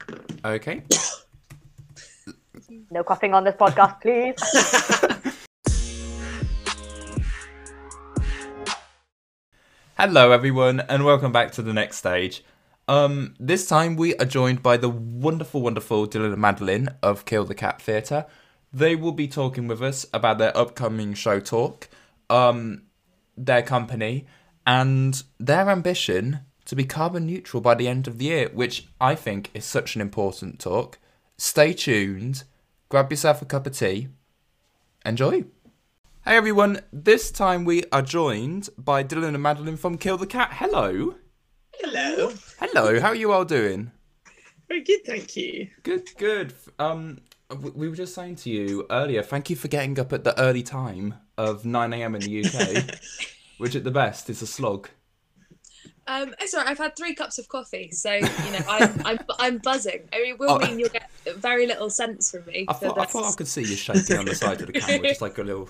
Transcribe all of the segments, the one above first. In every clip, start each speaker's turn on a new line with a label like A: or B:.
A: Okay.
B: No coughing on this podcast, please.
A: Hello, everyone, and welcome back to the next stage. This time we are joined by the wonderful, wonderful Dylan and Madeline of Kill the Cat Theatre. They will be talking with us about their upcoming show talk, their company, and their ambition to be carbon neutral by the end of the year, which I think is such an important talk. Stay tuned, grab yourself a cup of tea, enjoy. Hey everyone, this time we are joined by Dylan and Madeline from Kill the Cat. Hello.
C: Hello.
A: Hello, how are you all doing?
C: Very good, thank you.
A: Good. We were just saying to you earlier, thank you for getting up at the early time of 9 a.m. in the UK, which at the best is a slog.
D: Sorry, I've had 3 cups of coffee, so I'm buzzing. I mean, it will mean you'll get very little sense from me.
A: I thought I could see you shaking on the side of the camera, just like a little,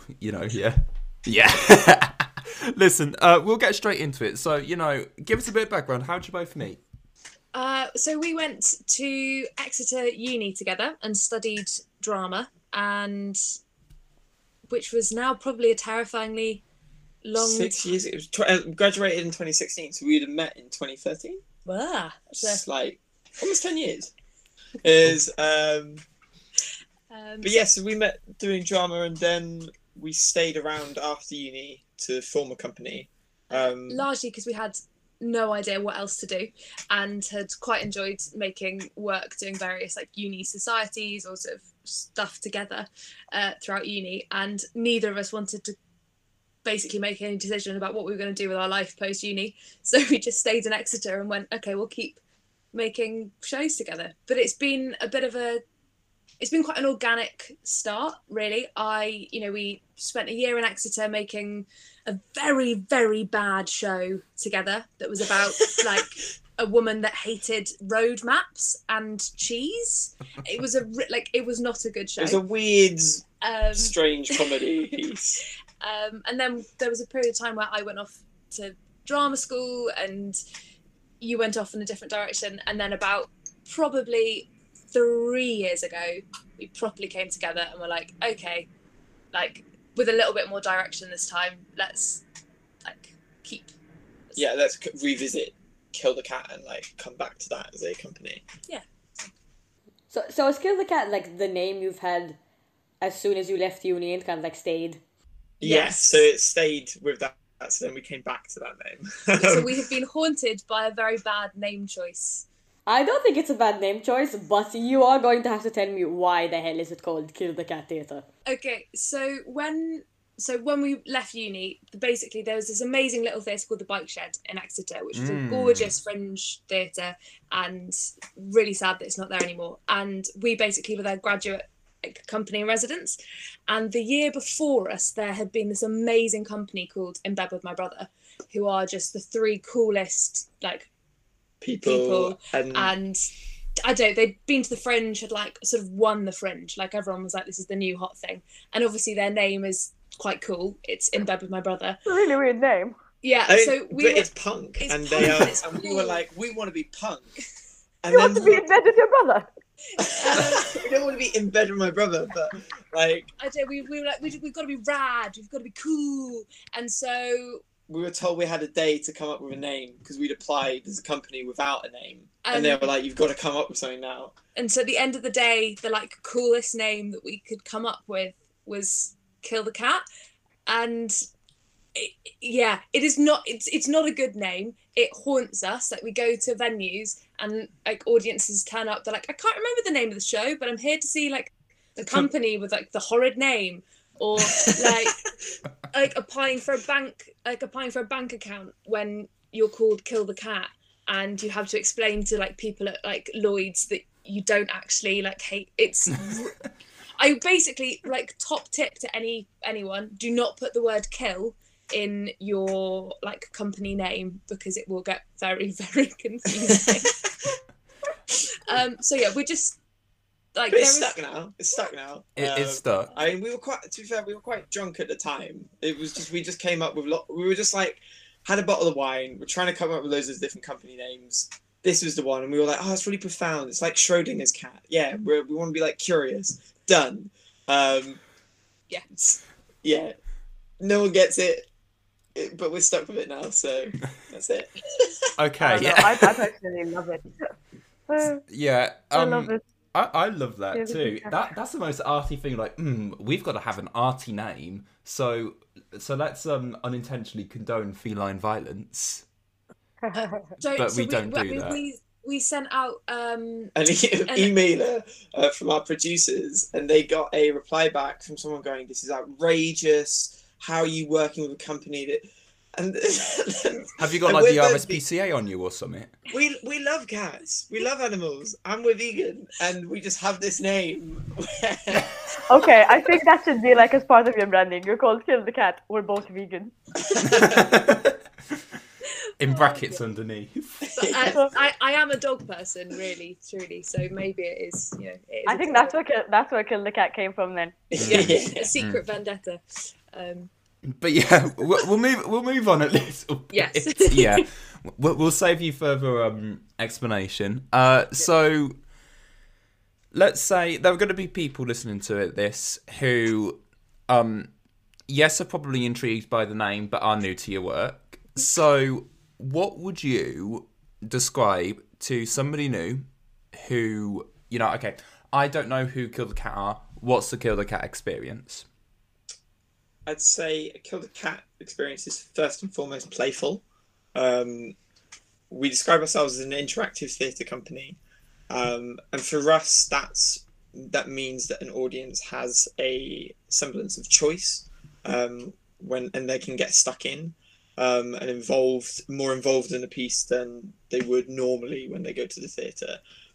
A: yeah. Listen, we'll get straight into it. So, give us a bit of background. How'd you both meet?
D: So we went to Exeter Uni together and studied drama, and which was now probably a terrifyingly long.
C: 6 years. It was graduated in 2016, so we'd have met in 2013.
D: Wow,
C: It's like almost 10 years. But yes, so we met doing drama, and then we stayed around after uni to form a company.
D: Largely because we had no idea what else to do, and had quite enjoyed making work, doing various like uni societies or sort of stuff together throughout uni, and neither of us wanted to basically make any decision about what we were going to do with our life post uni, so we just stayed in Exeter and went, okay, we'll keep making shows together. But it's been quite an organic start, really. We spent a year in Exeter making a very, very bad show together that was about like a woman that hated road maps and cheese. It was not a good show.
C: It was a weird, strange comedy piece.
D: And then there was a period of time where I went off to drama school and you went off in a different direction. And then about probably 3 years ago, we properly came together and were like, okay, like with a little bit more direction this time, let's
C: revisit Kill the Cat and like come back to that as a company.
D: Yeah.
B: So is Kill the Cat like the name you've had as soon as you left uni and kind of like stayed?
C: Yes, so it stayed with that, so then we came back to that name.
D: So we have been haunted by a very bad name choice.
B: I don't think it's a bad name choice, but you are going to have to tell me why the hell is it called Kill the Cat Theatre?
D: Okay, so when we left uni, basically there was this amazing little theatre called the Bike Shed in Exeter, which was a gorgeous fringe theatre, and really sad that it's not there anymore. And we basically were their graduate company in residence. And the year before us, there had been this amazing company called In Bed With My Brother, who are just the 3 coolest people. And I don't, they'd been to the Fringe, had like sort of won the Fringe, like everyone was like, this is the new hot thing. And obviously their name is quite cool. It's In Bed With My Brother.
B: Really weird name.
D: Yeah,
C: it's punk, and
D: punk,
C: they are,
D: it's
C: and we
D: cool.
C: were like, we want to be punk. And
B: You want to be in bed with your brother?
C: we don't want to be in bed with my brother, but like
D: I don't, we were like, we've got to be rad, we've got to be cool. And so
C: we were told we had a day to come up with a name because we'd applied as a company without a name, and they were like, "You've got to come up with something now."
D: And so at the end of the day, the like coolest name that we could come up with was Kill the Cat, and it's not a good name. It haunts us. Like we go to venues and like audiences turn up. They're like, I can't remember the name of the show, but I'm here to see like the company with like the horrid name, or like applying for a bank account when you're called Kill the Cat, and you have to explain to like people at like Lloyd's that you don't actually like hate. It's I basically like top tip to anyone: do not put the word kill in your like company name because it will get very, very confusing. So yeah, we're just like
C: it's stuck now. It's stuck now.
A: It's stuck.
C: I mean, to be fair, we were quite drunk at the time. It was just we just came up with we were just like had a bottle of wine. We're trying to come up with loads of different company names, this was the one, and we were like, oh, it's really profound. It's like Schrodinger's cat. Yeah, we want to be like curious. Done.
D: Yeah.
C: Yeah. No one gets it, but we're stuck with it now, so that's it.
A: Okay.
B: No, I personally love it.
A: Yeah.
B: I love it.
A: I love that
B: Yeah,
A: too. That's the most arty thing. Like, we've got to have an arty name. So let's unintentionally condone feline violence. But we don't do that.
D: We sent out
C: an emailer from our producers, and they got a reply back from someone going, "This is outrageous. How are you working with a company that?" And
A: have you got like the RSPCA on you or something?
C: We love cats. We love animals, and we're vegan, and we just have this name.
B: Okay, I think that should be like as part of your branding. You're called Kill the Cat. We're both vegan.
A: In brackets underneath.
D: I am a dog person, really, truly. So maybe it is. You know, it is
B: I think that's where Kill the Cat came from then.
D: Yeah, a secret vendetta.
A: But yeah, we'll move on a little bit.
D: Yes.
A: Yeah, we'll save you further explanation. So let's say there are going to be people listening to this who, yes, are probably intrigued by the name but are new to your work. So what would you describe to somebody new who, okay, I don't know who Kill the Cat are. What's the Kill the Cat experience?
C: I'd say a Kill the Cat experience is first and foremost playful. We describe ourselves as an interactive theatre company. And for us, that means that an audience has a semblance of choice and they can get stuck in and more involved in a piece than they would normally when they go to the theatre.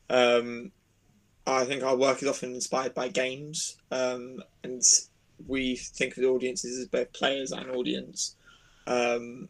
C: I think our work is often inspired by games, and we think of the audiences as both players and audience. And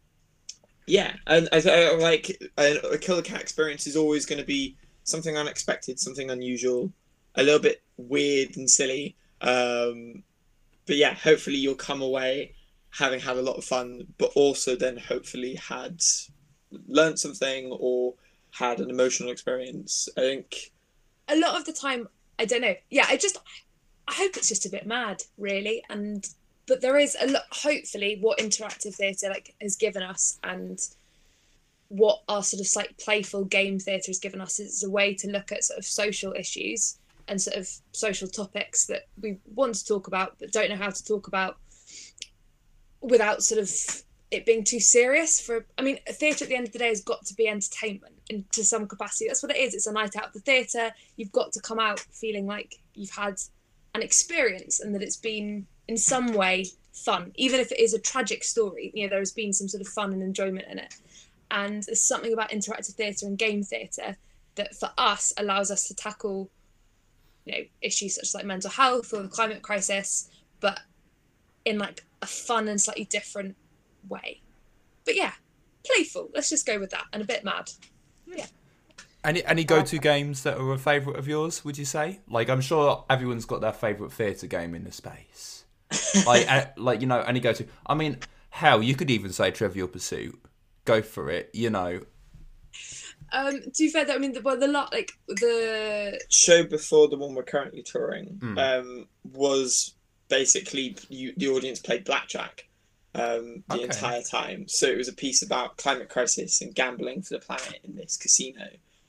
C: I like a Kill the Cat experience is always going to be something unexpected, something unusual, a little bit weird and silly. But yeah, hopefully you'll come away having had a lot of fun, but also then hopefully learned something or had an emotional experience. I think
D: a lot of the time, I don't know. Yeah, I hope it's just a bit mad, really. But there is a lot, hopefully, what interactive theatre has given us, and what our sort of like playful game theatre has given us, is a way to look at sort of social issues and sort of social topics that we want to talk about but don't know how to talk about without sort of it being too serious. Theatre at the end of the day has got to be entertainment to some capacity. That's what it is. It's a night out of the theatre. You've got to come out feeling like you've had an experience and that it's been in some way fun, even if it is a tragic story. There has been some sort of fun and enjoyment in it. And there's something about interactive theatre and game theatre that for us allows us to tackle issues such as like mental health or the climate crisis, but in like a fun and slightly different way. But yeah, playful, let's just go with that, and a bit mad. Yeah.
A: Any go-to games that are a favourite of yours, would you say? Like, I'm sure everyone's got their favourite theatre game in the space. Any go-to. I mean, hell, you could even say Trivial Pursuit. Go for it, To
D: be fair, though, the
C: show before the one we're currently touring was basically the audience played blackjack the entire time. So it was a piece about climate crisis and gambling for the planet in this casino.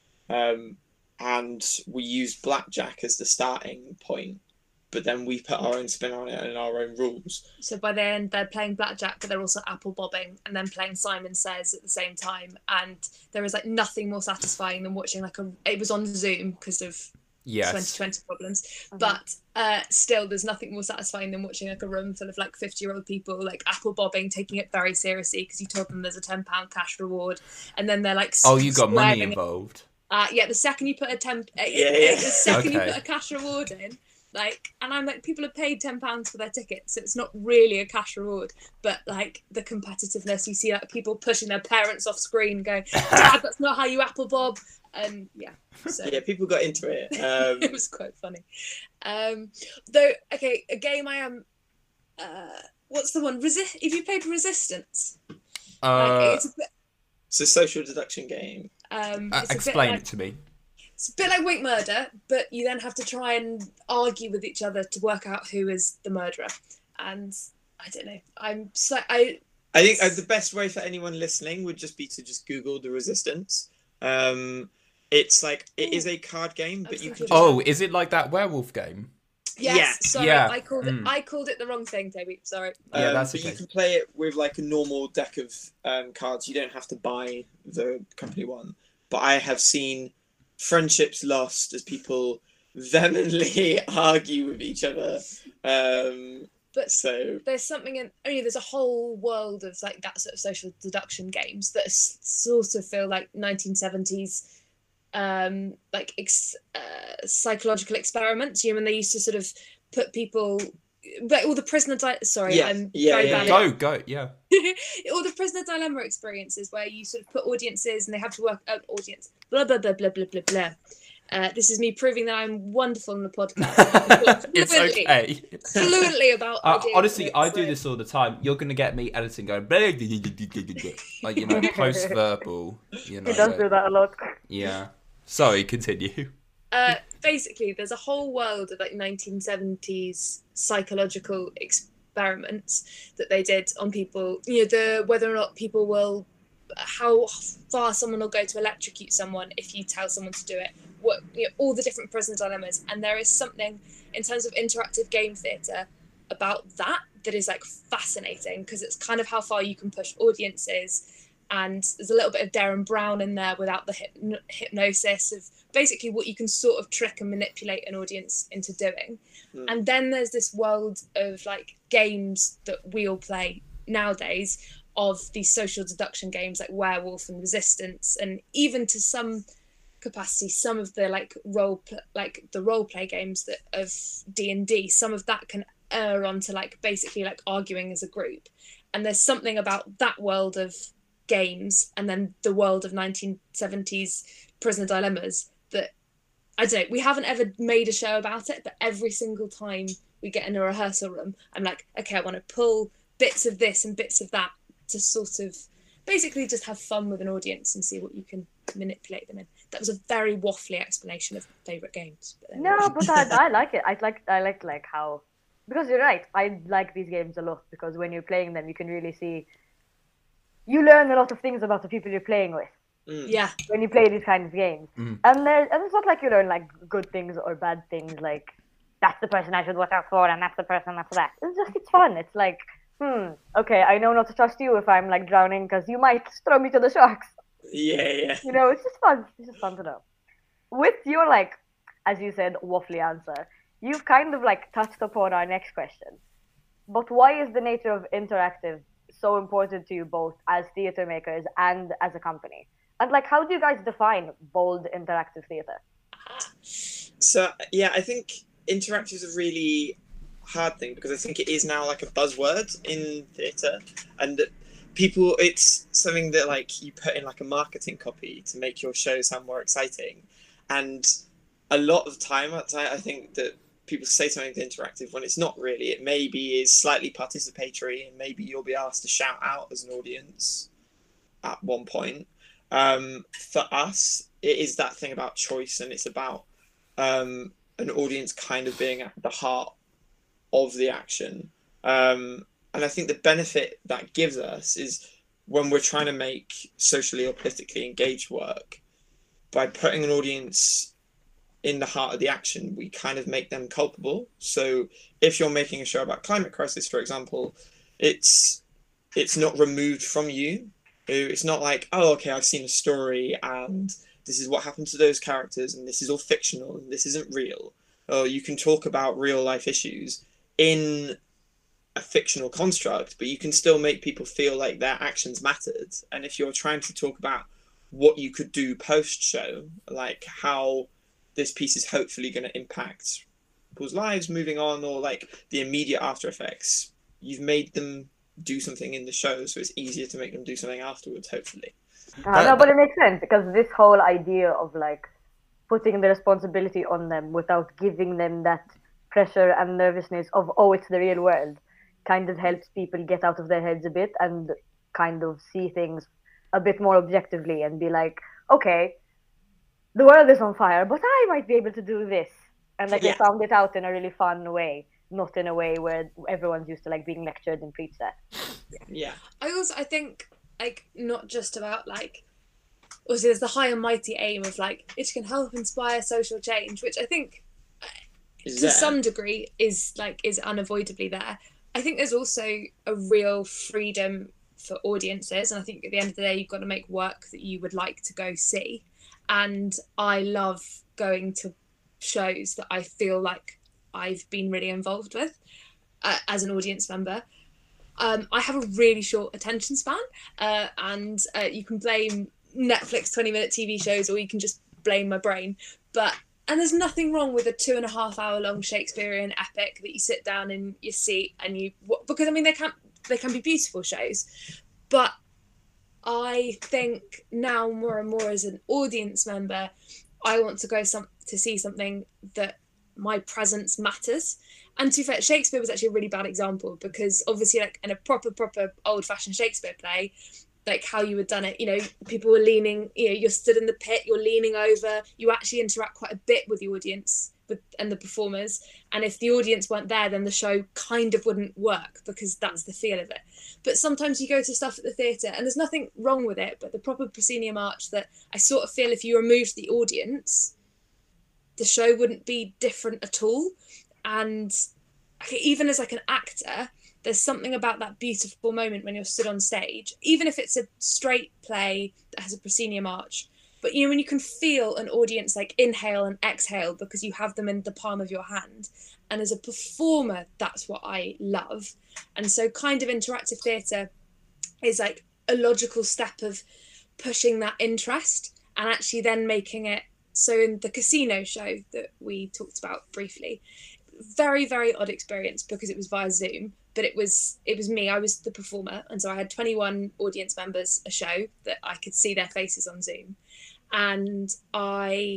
C: And we used blackjack as the starting point, but then we put our own spin on it and our own rules.
D: So by then they're playing blackjack, but they're also apple bobbing and then playing Simon Says at the same time. And there is like nothing more satisfying than watching it was on Zoom because of 2020 problems, but still there's nothing more satisfying than watching like a room full of like 50-year-old people like apple bobbing, taking it very seriously because you told them there's a £10 cash reward, and then they're like,
A: oh, you got money involved.
D: The second you put a you put a cash reward in, and I'm like, people have paid £10 for their tickets, so it's not really a cash reward, but like the competitiveness, you see like people pushing their parents off screen going, Dad, that's not how you apple bob. And
C: people got into it.
D: It was quite funny. Though, okay, a game I am. What's the one? Have you played Resistance?
C: It's a social deduction game.
D: It's
A: Explain it to me.
D: It's a bit like Wake Murder, but you then have to try and argue with each other to work out who is the murderer. And I don't know. I
C: think the best way for anyone listening would just be to just Google The Resistance. It's like it is a card game, but you can.
A: Oh, is it like that werewolf game?
D: Yes.
C: Yeah.
D: Sorry,
A: Yeah.
D: I called it the wrong thing, Toby. Sorry.
A: Yeah, that's
C: but
A: okay.
C: you can play it with like a normal deck of cards. You don't have to buy the company one. But I have seen friendships lost as people vehemently argue with each other.
D: But
C: so
D: there's something in. There's a whole world of like that sort of social deduction games that sort of feel like 1970s. Psychological experiments. When they used to sort of put people, like all the prisoner. Sorry,
C: Yeah.
D: I'm
C: Yeah,
D: very
C: yeah.
D: bad.
A: Go, yeah.
D: All the prisoner dilemma experiences where you sort of put audiences and they have to work out audience. Blah blah blah blah blah blah blah. This is me proving that I'm wonderful on the podcast.
A: It's okay.
D: Fluently about ideas.
A: Honestly, I do
D: Like-
A: this all the time. You're gonna get me editing going like post verbal.
B: He does do that a lot.
A: Yeah. Sorry, continue.
D: Basically, there's a whole world of like 1970s psychological experiments that they did on people. Whether or not people will, how far someone will go to electrocute someone if you tell someone to do it. All the different prison dilemmas, and there is something in terms of interactive game theatre about that is like fascinating because it's kind of how far you can push audiences. And there's a little bit of Darren Brown in there without the hypnosis of basically what you can sort of trick and manipulate an audience into doing. And then there's this world of like games that we all play nowadays of these social deduction games like Werewolf and Resistance, and even to some capacity some of the like role play games that of D&D. Some of that can err onto like basically like arguing as a group. And there's something about that world of games and then the world of 1970s prisoner dilemmas that I don't know, we haven't ever made a show about it, but every single time we get in a rehearsal room I'm like, okay, I want to pull bits of this and bits of that to sort of basically just have fun with an audience and see what you can manipulate them in. That was a very waffly explanation of favourite games.
B: No, but I like it. I like how, because you're right, I like these games a lot because when you're playing them you can really see, you learn a lot of things about the people you're playing with.
D: Yeah.
B: When you play these kinds of games. And it's not like you learn like good things or bad things, like that's the person I should watch out for and that's the person after that. It's fun. It's like, okay, I know not to trust you if I'm like drowning because you might throw me to the sharks.
C: Yeah.
B: It's just fun. It's just fun to know. With your like, as you said, waffly answer, you've kind of like touched upon our next question. But why is the nature of interactive so important to you both as theatre makers and as a company? And like, how do you guys define bold interactive theatre?
C: So yeah, I think interactive is a really hard thing because I think it is now like a buzzword in theatre, and people, it's something that like you put in like a marketing copy to make your show sound more exciting. And a lot of the time I think that people say something interactive when it's not really. It maybe is slightly participatory and maybe you'll be asked to shout out as an audience at one point. For us, it is that thing about choice, and it's about an audience kind of being at the heart of the action. And I think the benefit that gives us is when we're trying to make socially or politically engaged work, by putting an audience in the heart of the action, we kind of make them culpable. So if you're making a show about climate crisis, for example, it's not removed from you. It's not like, oh, okay, I've seen a story and this is what happened to those characters and this is all fictional and this isn't real. Or you can talk about real life issues in a fictional construct, but you can still make people feel like their actions mattered. And if you're trying to talk about what you could do post-show, like how this piece is hopefully going to impact people's lives moving on, or like the immediate after effects, you've made them do something in the show, so it's easier to make them do something afterwards, hopefully.
B: No, but it makes sense because this whole idea of like putting the responsibility on them without giving them that pressure and nervousness of, oh, it's the real world, kind of helps people get out of their heads a bit and kind of see things a bit more objectively and be like, okay, the world is on fire, but I might be able to do this. And like they
C: Yeah.
B: found it out in a really fun way, not in a way where everyone's used to like being lectured and preached at.
C: Yeah.
D: I think like not just about like obviously there's the high and mighty aim of like it can help inspire social change, which I think
C: Is
D: to
C: there?
D: some degree is unavoidably there. I think there's also a real freedom for audiences, and I think at the end of the day you've got to make work that you would like to go see. And I love going to shows that I feel like I've been really involved with as an audience member. I have a really short attention span, and you can blame Netflix 20-minute TV shows, or you can just blame my brain. And there's nothing wrong with a 2.5 hour long Shakespearean epic that you sit down in your seat and because I mean they can be beautiful shows, but I think now more and more as an audience member, I want to go to see something that my presence matters. And to be fair, Shakespeare was actually a really bad example, because obviously like in a proper old-fashioned Shakespeare play, like how you had done it, you know, people were leaning, you know, you're stood in the pit, you're leaning over, you actually interact quite a bit with the audience and the performers. And if the audience weren't there, then the show kind of wouldn't work, because that's the feel of it. But sometimes you go to stuff at the theatre and there's nothing wrong with it, but the proper proscenium arch, that I sort of feel if you removed the audience, the show wouldn't be different at all. And even as like an actor, there's something about that beautiful moment when you're stood on stage, even if it's a straight play that has a proscenium arch. But you know, when you can feel an audience like inhale and exhale because you have them in the palm of your hand. And as a performer, that's what I love. And so kind of interactive theatre is like a logical step of pushing that interest and actually then making it. So in the Casino show that we talked about briefly, very, very odd experience because it was via Zoom, but it was me, I was the performer, and so I had 21 audience members a show that I could see their faces on Zoom, and I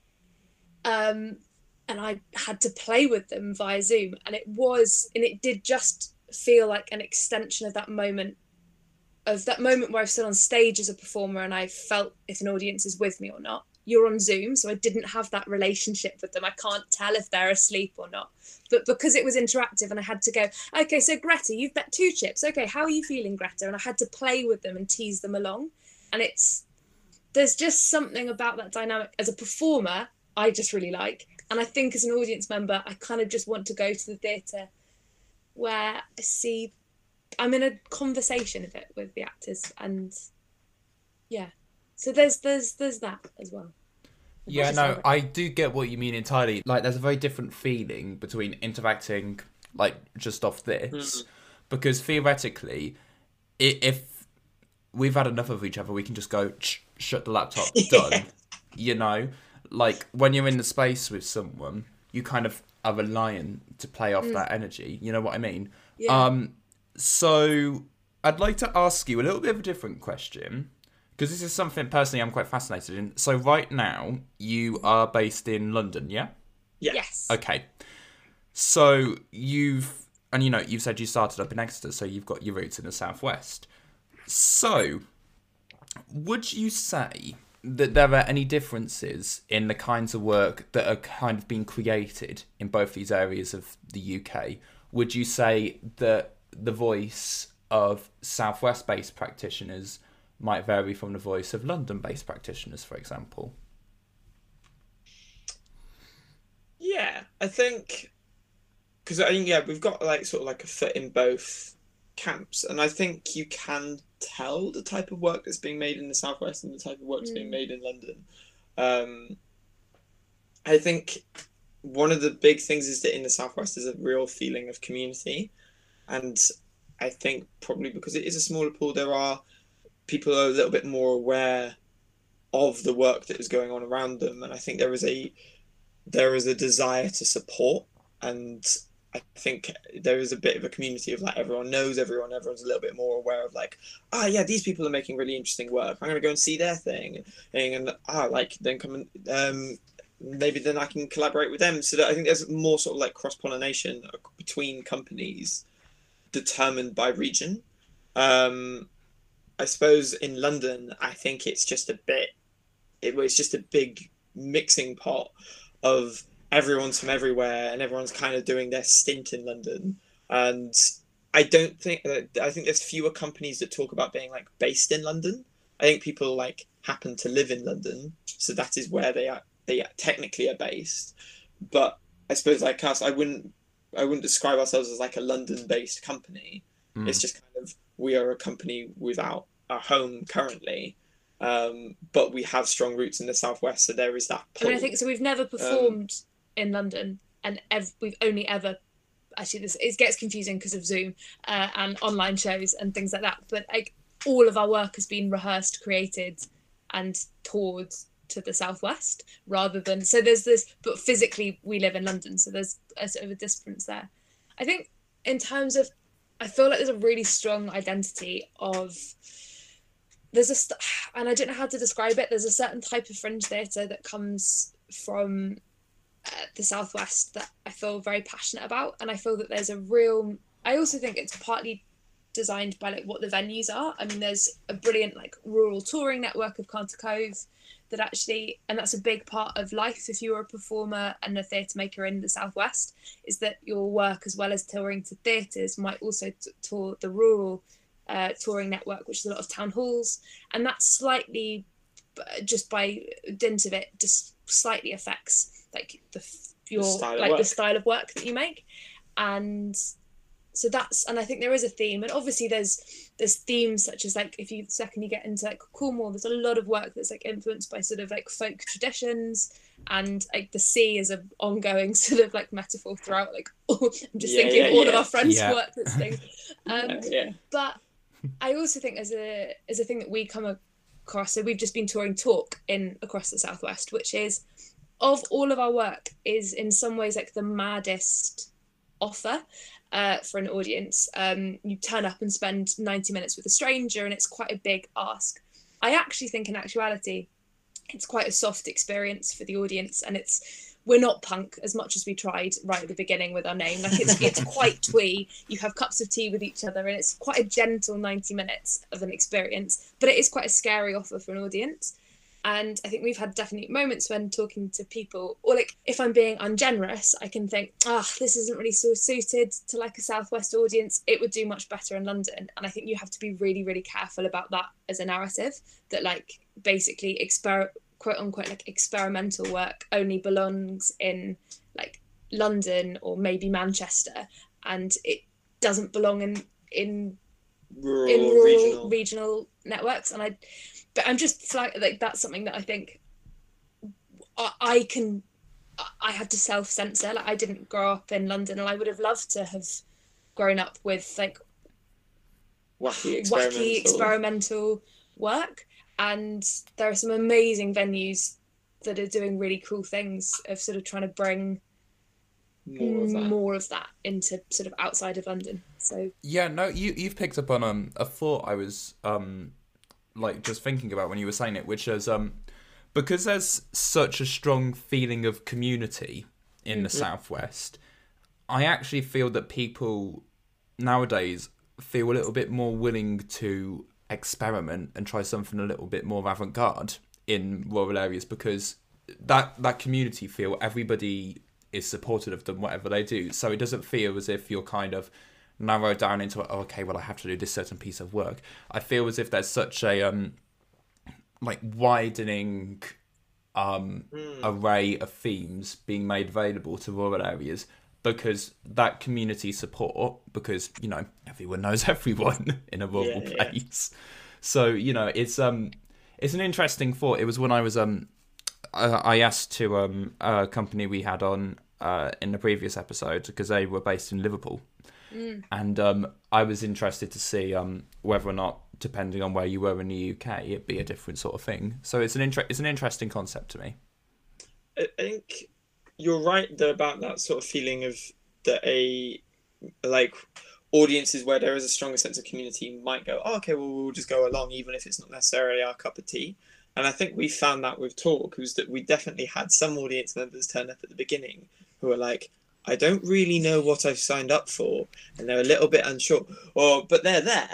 D: had to play with them via Zoom, and it did just feel like an extension of that moment where I've stood on stage as a performer and I felt if an audience is with me or not. You're on Zoom, so I didn't have that relationship with them. I can't tell if they're asleep or not. But because it was interactive and I had to go, okay, so Greta, you've bet 2 chips. Okay, how are you feeling, Greta? And I had to play with them and tease them along. And there's just something about that dynamic. As a performer, I just really like. And I think as an audience member, I kind of just want to go to the theatre where I'm in a conversation a bit with the actors. And yeah, so there's that as well.
A: Yeah, no, I do get what you mean entirely. Like, there's a very different feeling between interacting, like, just off this. Because theoretically, if we've had enough of each other, we can just go, shut the laptop, done. You know? Like, when you're in the space with someone, you kind of are reliant to play off that energy. You know what I mean?
D: Yeah.
A: So, I'd like to ask you a little bit of a different question, because this is something personally I'm quite fascinated in. So right now, you are based in London, yeah?
C: Yeah.
D: Yes.
A: Okay. So you've said you started up in Exeter, so you've got your roots in the southwest. So, would you say that there are any differences in the kinds of work that are kind of being created in both these areas of the UK? Would you say that the voice of southwest-based practitioners might vary from the voice of London-based practitioners, for example?
C: Yeah, I think because we've got like sort of like a foot in both camps, and I think you can tell the type of work that's being made in the southwest and the type of work that's being made in London. I think one of the big things is that in the southwest there's a real feeling of community, and I think probably because it is a smaller pool, there are people are a little bit more aware of the work that is going on around them, and I think there is a desire to support, and I think there is a bit of a community of like everyone knows everyone, everyone's a little bit more aware of like, these people are making really interesting work, I'm gonna go and see their thing, and then come and maybe then I can collaborate with them. So that I think there's more sort of like cross-pollination between companies determined by region. I suppose in London, I think it's just a bit it's just a big mixing pot of everyone's from everywhere and everyone's kind of doing their stint in London. And I think there's fewer companies that talk about being like based in London. I think people like happen to live in London, so that is where they technically are based. But I suppose like us, I wouldn't describe ourselves as like a London-based company. It's just kind of, we are a company without a home currently, but we have strong roots in the Southwest, so there is that pull.
D: I mean, I think so. We've never performed in London, and we've only ever, actually it gets confusing because of Zoom and online shows and things like that, but like all of our work has been rehearsed, created and toured to the Southwest rather than, so there's this, but physically we live in London, so there's a sort of a difference there. I think in terms of, I feel like there's a really strong identity of, and I don't know how to describe it, there's a certain type of fringe theatre that comes from the Southwest that I feel very passionate about, and I feel that there's a real, I also think it's partly designed by like what the venues are. I mean, there's a brilliant like rural touring network of Carter Cove that actually, and that's a big part of life if you're a performer and a theatre maker in the Southwest, is that your work, as well as touring to theatres, might also tour the rural touring network, which is a lot of town halls, and that slightly, just by dint of it, just slightly affects like the style of work that you make. And so that's, and I think there is a theme, and obviously there's themes such as like, if you get into like Cornwall, there's a lot of work that's like influenced by sort of like folk traditions, and like the sea is an ongoing sort of like metaphor throughout, like I'm just thinking all of our friends' work that's things. But I also think as a thing that we come across, so we've just been touring Talk across the Southwest, which is, of all of our work, is in some ways like the maddest offer for an audience. You turn up and spend 90 minutes with a stranger, and it's quite a big ask. I actually think in actuality it's quite a soft experience for the audience, and we're not punk as much as we tried right at the beginning with our name. Like it's quite twee. You have cups of tea with each other, and it's quite a gentle 90 minutes of an experience, but it is quite a scary offer for an audience. And I think we've had definitely moments when talking to people, or like if I'm being ungenerous, I can think, this isn't really so suited to like a Southwest audience. It would do much better in London. And I think you have to be really, really careful about that as a narrative, that like basically quote unquote like experimental work only belongs in like London or maybe Manchester, and it doesn't belong in rural regional networks. And I'm just like, that's something that I think I had to self-censor. Like, I didn't grow up in London, and I would have loved to have grown up with like wacky experimental work. And there are some amazing venues that are doing really cool things of sort of trying to bring more of that into sort of outside of London. So
A: yeah, no, you've picked up on a thought I was like just thinking about when you were saying it, which is because there's such a strong feeling of community in the Southwest, I actually feel that people nowadays feel a little bit more willing to experiment and try something a little bit more avant-garde in rural areas, because that community feel, everybody is supportive of them whatever they do, so it doesn't feel as if you're kind of narrowed down into I have to do this certain piece of work. I feel as if there's such a like widening array of themes being made available to rural areas, because that community support, because everyone knows everyone in a rural place. So it's an interesting thought. It was when I was I asked to a company we had on in the previous episode, because they were based in Liverpool. And I was interested to see whether or not, depending on where you were in the UK, it'd be a different sort of thing. So it's an interesting concept to me.
C: I think you're right though about that sort of feeling of that like audiences where there is a stronger sense of community might go, okay, well, we'll just go along even if it's not necessarily our cup of tea. And I think we found that with Talk, was that we definitely had some audience members turn up at the beginning who were like, I don't really know what I've signed up for, and they're a little bit unsure, but they're there,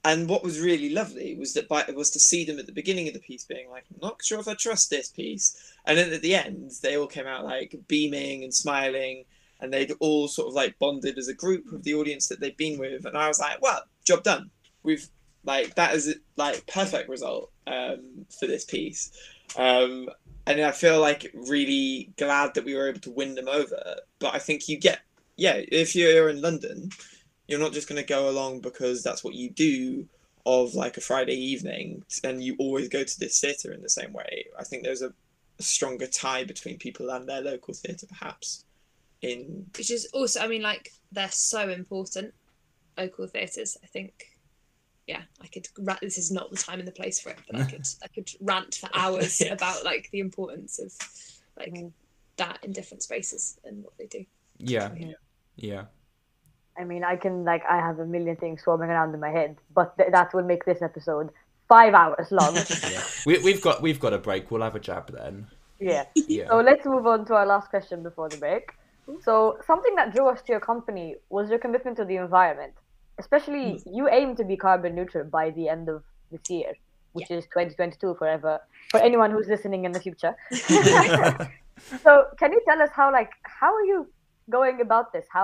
C: And what was really lovely was to see them at the beginning of the piece being like, I'm not sure if I trust this piece. And then at the end, they all came out like beaming and smiling, and they'd all sort of like bonded as a group with the audience that they'd been with. And I was like, well, job done. We've like, that is like perfect result for this piece. And I feel like really glad that we were able to win them over. But I think if you're in London, you're not just going to go along because that's what you do of like a Friday evening and you always go to this theatre in the same way. I think there's a stronger tie between people and their local theatre, perhaps.
D: Which is also, I mean, like, they're so important, local theatres. I think, yeah, I could this is not the time and the place for it, but I could rant for hours about like the importance of like that in different spaces and what they do.
A: Yeah.
B: I mean, I have a million things swarming around in my head, but that will make this episode 5 hours long.
A: We've got a break. We'll have a jab then.
B: Yeah. So let's move on to our last question before the break. So something that drew us to your company was your commitment to the environment. Especially, you aim to be carbon neutral by the end of this year, which is 2022 forever, for anyone who's listening in the future. So can you tell us how are you going about this?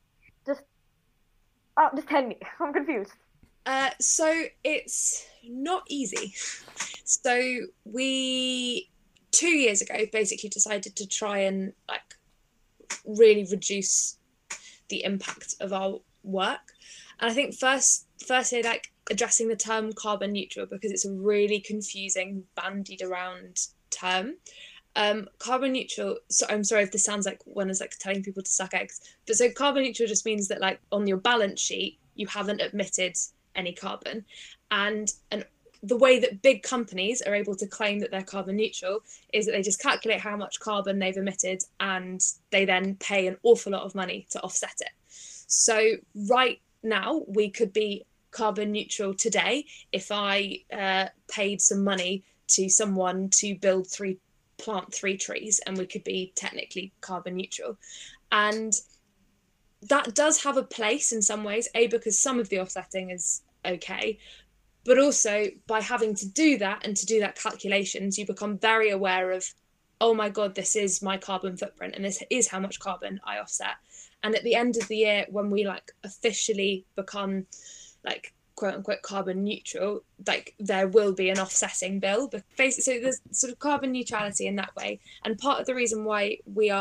B: Just tell me. I'm confused.
D: So it's not easy. So we 2 years ago basically decided to try and like really reduce the impact of our work. And I think firstly, like addressing the term carbon neutral, because it's a really confusing, bandied around term. Carbon neutral, so I'm sorry if this sounds like one is like telling people to suck eggs, but so carbon neutral just means that like on your balance sheet you haven't emitted any carbon, and the way that big companies are able to claim that they're carbon neutral is that they just calculate how much carbon they've emitted and they then pay an awful lot of money to offset it. So right now we could be carbon neutral today if I paid some money to someone to plant 3 trees, and we could be technically carbon neutral. And that does have a place in some ways, because some of the offsetting is okay, but also by having to do that and to do that calculations, you become very aware of, oh my god, this is my carbon footprint and this is how much carbon I offset. And at the end of the year, when we like officially become like quote unquote carbon neutral, like there will be an offsetting bill. But basically, so there's sort of carbon neutrality in that way. And part of the reason why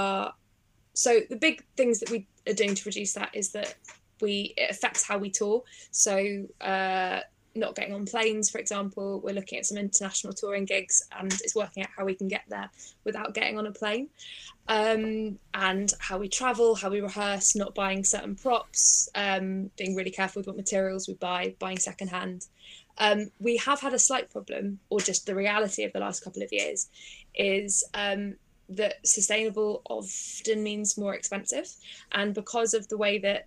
D: so the big things that we are doing to reduce that is that it affects how we tour. So not getting on planes, for example, we're looking at some international touring gigs and it's working out how we can get there without getting on a plane. And how we travel, how we rehearse, not buying certain props, being really careful with what materials we buy, buying secondhand. We have had a slight problem, or just the reality of the last couple of years, is that sustainable often means more expensive. And because of the way that,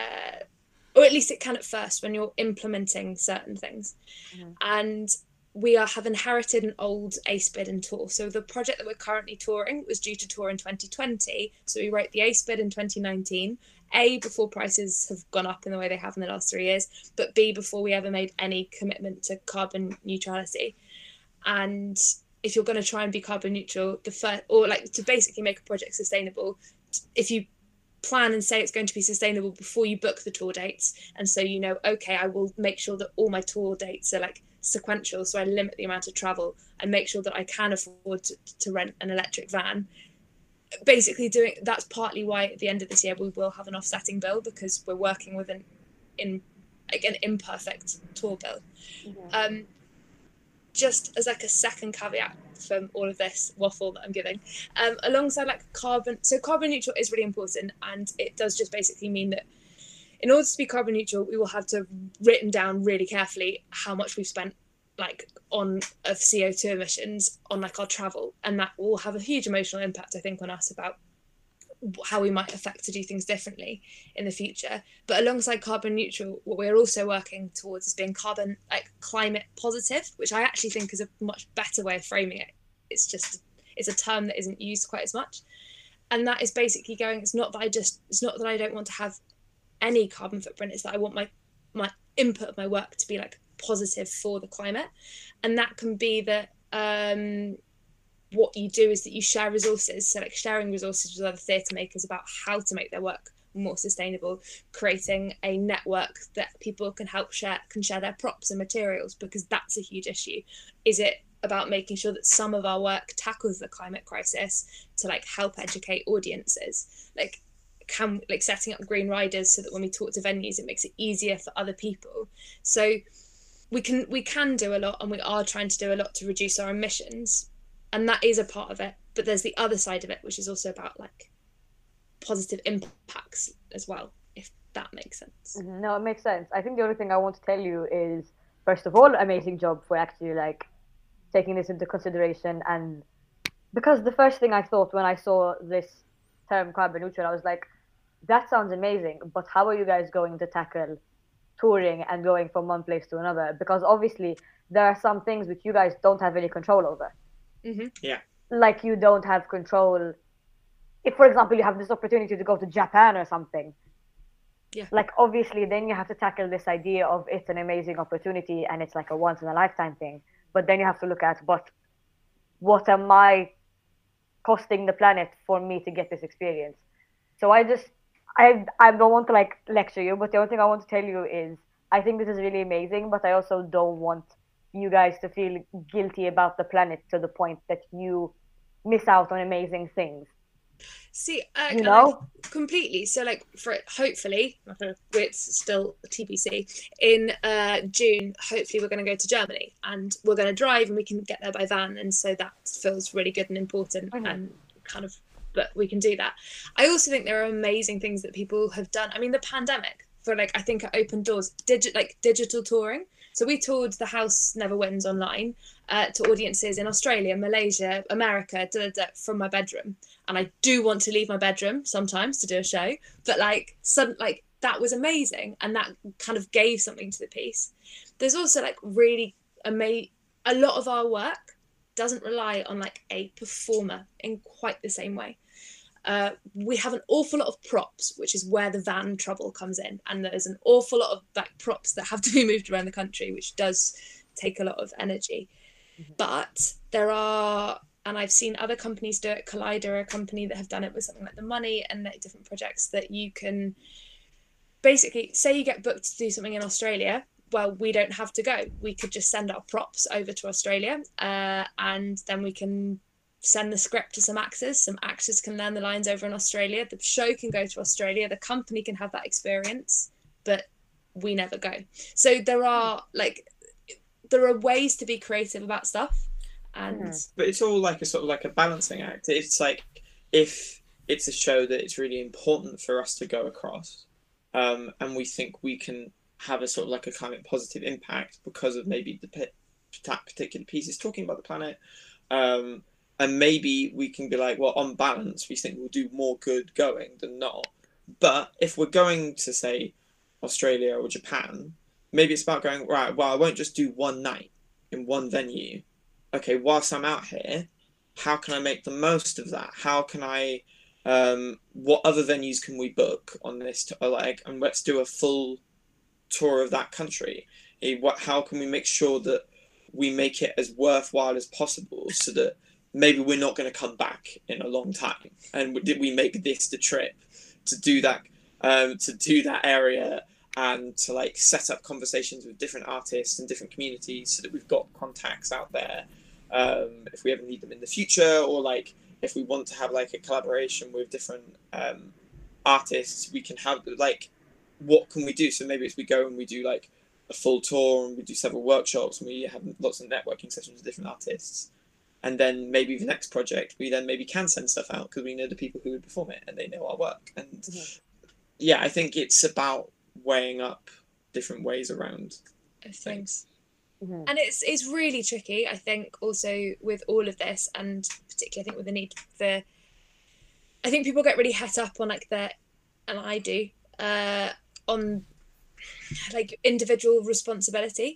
D: or at least it can at first when you're implementing certain things. Mm-hmm. And we have inherited an old Ace Bid and tour. So the project that we're currently touring was due to tour in 2020. So we wrote the Ace Bid in 2019. A, before prices have gone up in the way they have in the last 3 years, but B, before we ever made any commitment to carbon neutrality. And if you're going to try and be carbon neutral, or like to basically make a project sustainable, if you plan and say it's going to be sustainable before you book the tour dates, and so you know, okay, I will make sure that all my tour dates are like sequential, so I limit the amount of travel and make sure that I can afford to rent an electric van. Basically that's partly why at the end of this year we will have an offsetting bill, because we're working with an imperfect tour bill. Mm-hmm. Just as like a second caveat from all of this waffle that I'm giving, alongside like carbon neutral is really important, and it does just basically mean that in order to be carbon neutral, we will have to have written down really carefully how much we've spent like of CO2 emissions on like our travel, and that will have a huge emotional impact, I think, on us about how we might affect to do things differently in the future. But alongside carbon neutral, what we're also working towards is being climate positive, which I actually think is a much better way of framing it. It's a term that isn't used quite as much, and that is basically it's not that I don't want to have any carbon footprint, it's that I want my input of my work to be like positive for the climate. And that can be that what you do is that you share resources. So like sharing resources with other theatre makers about how to make their work more sustainable, creating a network that people can share their props and materials, because that's a huge issue. Is it about making sure that some of our work tackles the climate crisis to like help educate audiences, like setting up green riders so that when we talk to venues it makes it easier for other people. So we can do a lot, and we are trying to do a lot to reduce our emissions, and that is a part of it. But there's the other side of it, which is also about like positive impacts as well, if that makes sense.
B: No, it makes sense. I think the only thing I want to tell you is, first of all, amazing job for actually like taking this into consideration. And because the first thing I thought when I saw this term carbon neutral, I was like, that sounds amazing, but how are you guys going to tackle touring and going from one place to another? Because obviously there are some things which you guys don't have any control over.
C: Yeah.
B: Like you don't have control. If, for example, you have this opportunity to go to Japan or something, like obviously then you have to tackle this idea of it's an amazing opportunity and it's like a once in a lifetime thing. But then you have to look at, but what am I costing the planet for me to get this experience? So I don't want to like lecture you, but the only thing I want to tell you is I think this is really amazing, but I also don't want you guys to feel guilty about the planet to the point that you miss out on amazing things.
D: See,
B: you know,
D: completely. So, like, for hopefully, it's still TBC. In June, hopefully, we're going to go to Germany, and we're going to drive, and we can get there by van, and so that feels really good and important, and kind of. But we can do that. I also think there are amazing things that people have done. I mean, the pandemic, for like, I think it opened doors, digital touring. So we toured The House Never Wins online to audiences in Australia, Malaysia, America, from my bedroom. And I do want to leave my bedroom sometimes to do a show, but that was amazing, and that kind of gave something to the piece. There's also like really a lot of our work doesn't rely on like a performer in quite the same way. We have an awful lot of props, which is where the van trouble comes in, and there's an awful lot of like props that have to be moved around the country, which does take a lot of energy. But there are, and I've seen other companies do it. Collider, a company that have done it with something like The Money and different projects, that you can basically say you get booked to do something in Australia. Well, we don't have to go. We could just send our props over to Australia, and then we can send the script to some actors. Some actors can learn the lines over in Australia. The show can go to Australia. The company can have that experience, but we never go. So there are ways to be creative about stuff, and
C: but it's all like a sort of like a balancing act. It's like if it's a show that it's really important for us to go across, and we think we can have a sort of like a climate positive impact because of maybe that particular piece is talking about the planet. And maybe we can be like, well, on balance, we think we'll do more good going than not. But if we're going to, say, Australia or Japan, maybe it's about going, right, well, I won't just do one night in one venue. Okay, whilst I'm out here, how can I make the most of that? How can I, what other venues can we book on this? And let's do a full tour of that country. How can we make sure that we make it as worthwhile as possible, so that maybe we're not going to come back in a long time, and we make this the trip to do that area, and to like set up conversations with different artists and different communities, so that we've got contacts out there if we ever need them in the future, or like if we want to have like a collaboration with different artists, we can have like, what can we do? So maybe it's we go and we do like a full tour, and we do several workshops, and we have lots of networking sessions with different artists. And then maybe the next project, we then maybe can send stuff out because we know the people who would perform it and they know our work. And yeah, I think it's about weighing up different ways around things.
D: And it's really tricky, I think, also with all of this, and particularly I think with the need for, I think people get really het up on like and I do, on like individual responsibility.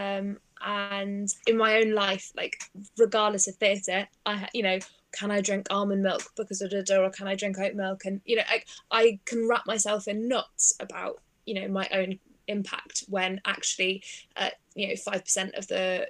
D: And in my own life, like regardless of theatre, can I drink almond milk because of or can I drink oat milk? And I can wrap myself in knots about my own impact, when actually 5% of the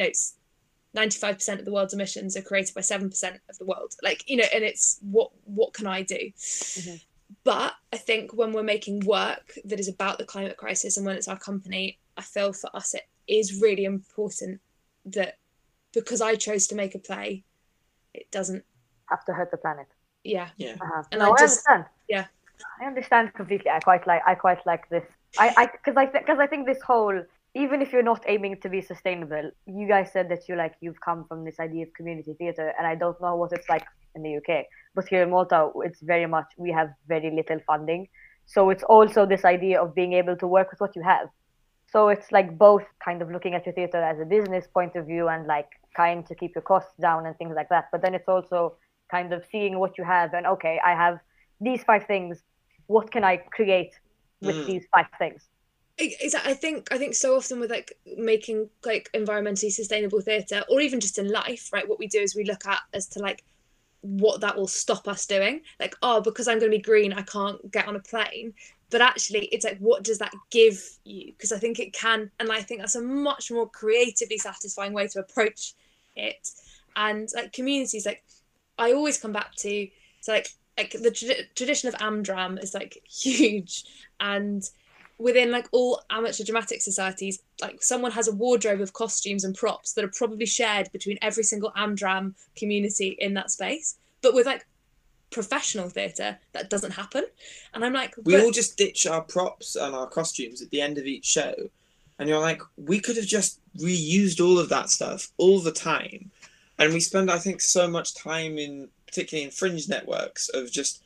D: 95% of the world's emissions are created by 7% of the world. Like, and it's what can I do?
B: Mhm.
D: But I think when we're making work that is about the climate crisis and when it's our company, I feel for us it is really important that because I chose to make a play, it doesn't
B: Have to hurt the planet.
D: Yeah.
B: And no, I understand.
D: Yeah.
B: I understand completely. I quite like this. Because I think this whole, even if you're not aiming to be sustainable, you guys said that you've come from this idea of community theatre, and I don't know what it's like in the UK, but here in Malta, it's very much, we have very little funding, so it's also this idea of being able to work with what you have. So it's like both kind of looking at your theatre as a business point of view and like trying to keep your costs down and things like that, but then it's also kind of seeing what you have and okay, I have these 5 things, what can I create with these 5 things?
D: Exactly. I think so often with like making like environmentally sustainable theatre, or even just in life, right, what we do is we look at as to like what that will stop us doing, like, oh, because I'm going to be green I can't get on a plane, but actually it's like, what does that give you? Because I think it can, and I think that's a much more creatively satisfying way to approach it. And like communities, like I always come back to, so like the tradition of Amdram is like huge, and within like all amateur dramatic societies, like someone has a wardrobe of costumes and props that are probably shared between every single Amdram community in that space. But with like professional theatre, that doesn't happen. And I'm like,
C: we all just ditch our props and our costumes at the end of each show. And you're like, we could have just reused all of that stuff all the time. And we spend, I think, so much time particularly in fringe networks, of just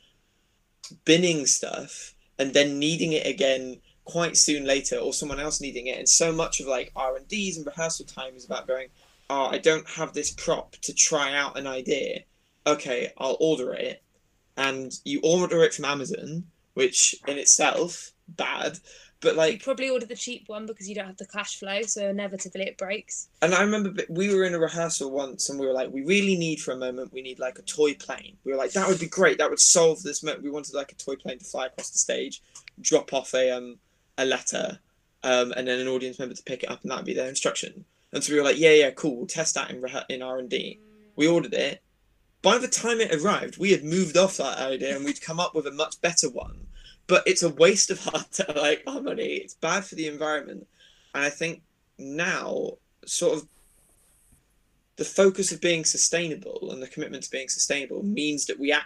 C: binning stuff and then needing it again quite soon later, or someone else needing it. And so much of like R&Ds and rehearsal time is about going, oh, I don't have this prop to try out an idea. Okay, I'll order it. And you order it from Amazon, which in itself, bad. But like,
D: you probably ordered the cheap one because you don't have the cash flow, so inevitably it breaks.
C: And I remember we were in a rehearsal once and we were like, we really need for a moment, we need like a toy plane. We were like, that would be great. That would solve this moment. We wanted like a toy plane to fly across the stage, drop off a letter, and then an audience member to pick it up, and that would be their instruction. And so we were like, yeah, cool. We'll test that in R&D. We ordered it. By the time it arrived, we had moved off that idea and we'd come up with a much better one. But it's a waste of our money. It's bad for the environment. And I think now, sort of, the focus of being sustainable and the commitment to being sustainable means that we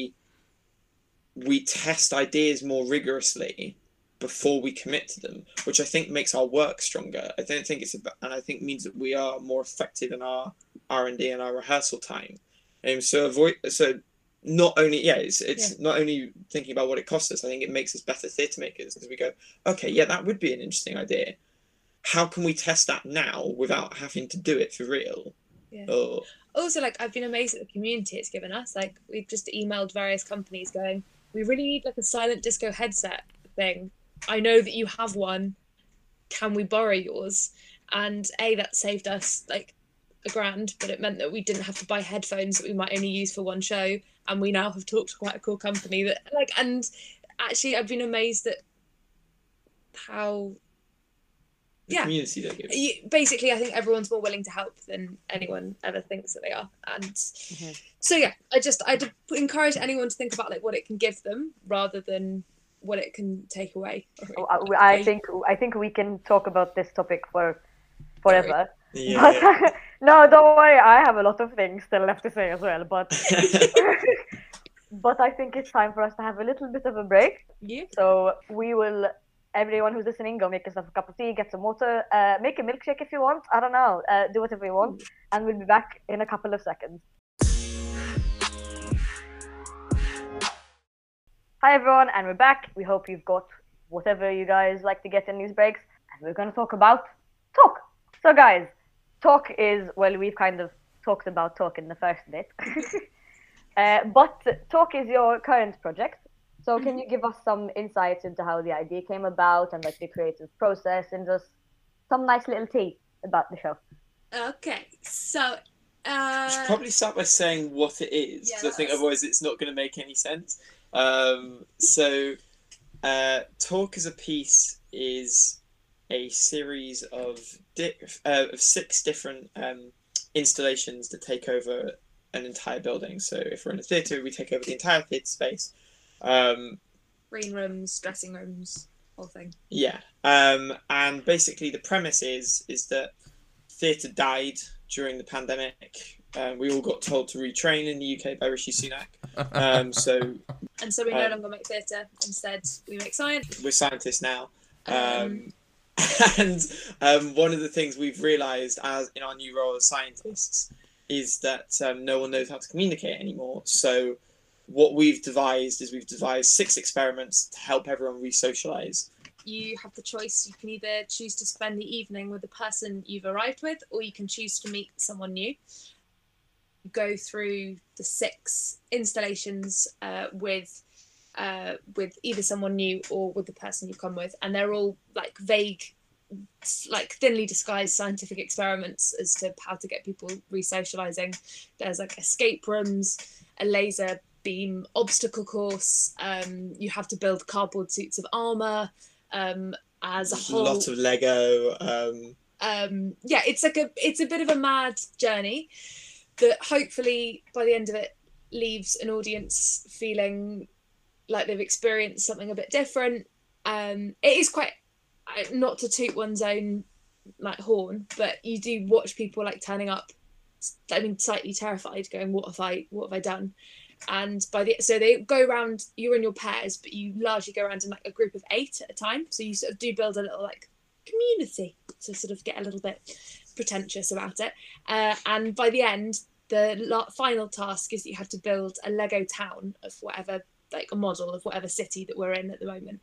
C: test ideas more rigorously before we commit to them, which I think makes our work stronger. I don't think and I think means that we are more effective in our R&D and our rehearsal time. Not only, it's not only thinking about what it costs us, I think it makes us better theatre makers, because we go, okay, yeah, that would be an interesting idea. How can we test that now without having to do it for real?
D: Yeah. Also, like, I've been amazed at the community it's given us. Like, we've just emailed various companies going, we really need like a silent disco headset thing. I know that you have one. Can we borrow yours? And that saved us like $1,000, but it meant that we didn't have to buy headphones that we might only use for one show. And we now have talked to quite a cool company that like, and actually I've been amazed at how
C: community they give.
D: Basically, I think everyone's more willing to help than anyone ever thinks that they are. And so I'd encourage anyone to think about like what it can give them rather than what it can take away.
B: I think we can talk about this topic for forever. But, no, don't worry. I have a lot of things still left to say as well. But but I think it's time for us to have a little bit of a break.
D: Yeah.
B: So we will. Everyone who's listening, go make yourself a cup of tea, get some water, make a milkshake if you want. I don't know. Do whatever you want, and we'll be back in a couple of seconds. Hi everyone, and we're back. We hope you've got whatever you guys like to get in these breaks, and we're going to talk about talk. So guys, talk is, well, we've kind of talked about talk in the first bit, but talk is your current project. So can you give us some insights into how the idea came about and like the creative process and just some nice little tea about the show?
D: Okay, so
C: I should probably start by saying what it is, because I think otherwise it's not going to make any sense. Talk as a piece is a series of 6 different installations that take over an entire building. So if we're in a theatre, we take over the entire theatre space.
D: Green rooms, dressing rooms, whole thing.
C: Yeah. And basically the premise is that theatre died during the pandemic. We all got told to retrain in the UK by Rishi Sunak.
D: So we no longer make theatre. Instead, we make science.
C: We're scientists now. And one of the things we've realised as in our new role as scientists is that no one knows how to communicate anymore. So what we've devised 6 experiments to help everyone re-socialise.
D: You have the choice. You can either choose to spend the evening with the person you've arrived with, or you can choose to meet someone new. You go through the 6 installations with either someone new or with the person you've come with, and they're all like vague, like thinly disguised scientific experiments as to how to get people re-socializing. There's like escape rooms, a laser beam obstacle course. You have to build cardboard suits of armor. As a whole,
C: a lot of Lego.
D: Yeah, it's a bit of a mad journey that hopefully by the end of it leaves an audience feeling like they've experienced something a bit different. It is quite, not to toot one's own like horn, but you do watch people like turning up, I mean, slightly terrified, going, what have I done? And so they go around, you're in your pairs, but you largely go around in like a group of 8 at a time. So you sort of do build a little like community to sort of get a little bit pretentious about it. And by the end, the final task is that you have to build a Lego town of whatever, like a model of whatever city that we're in at the moment.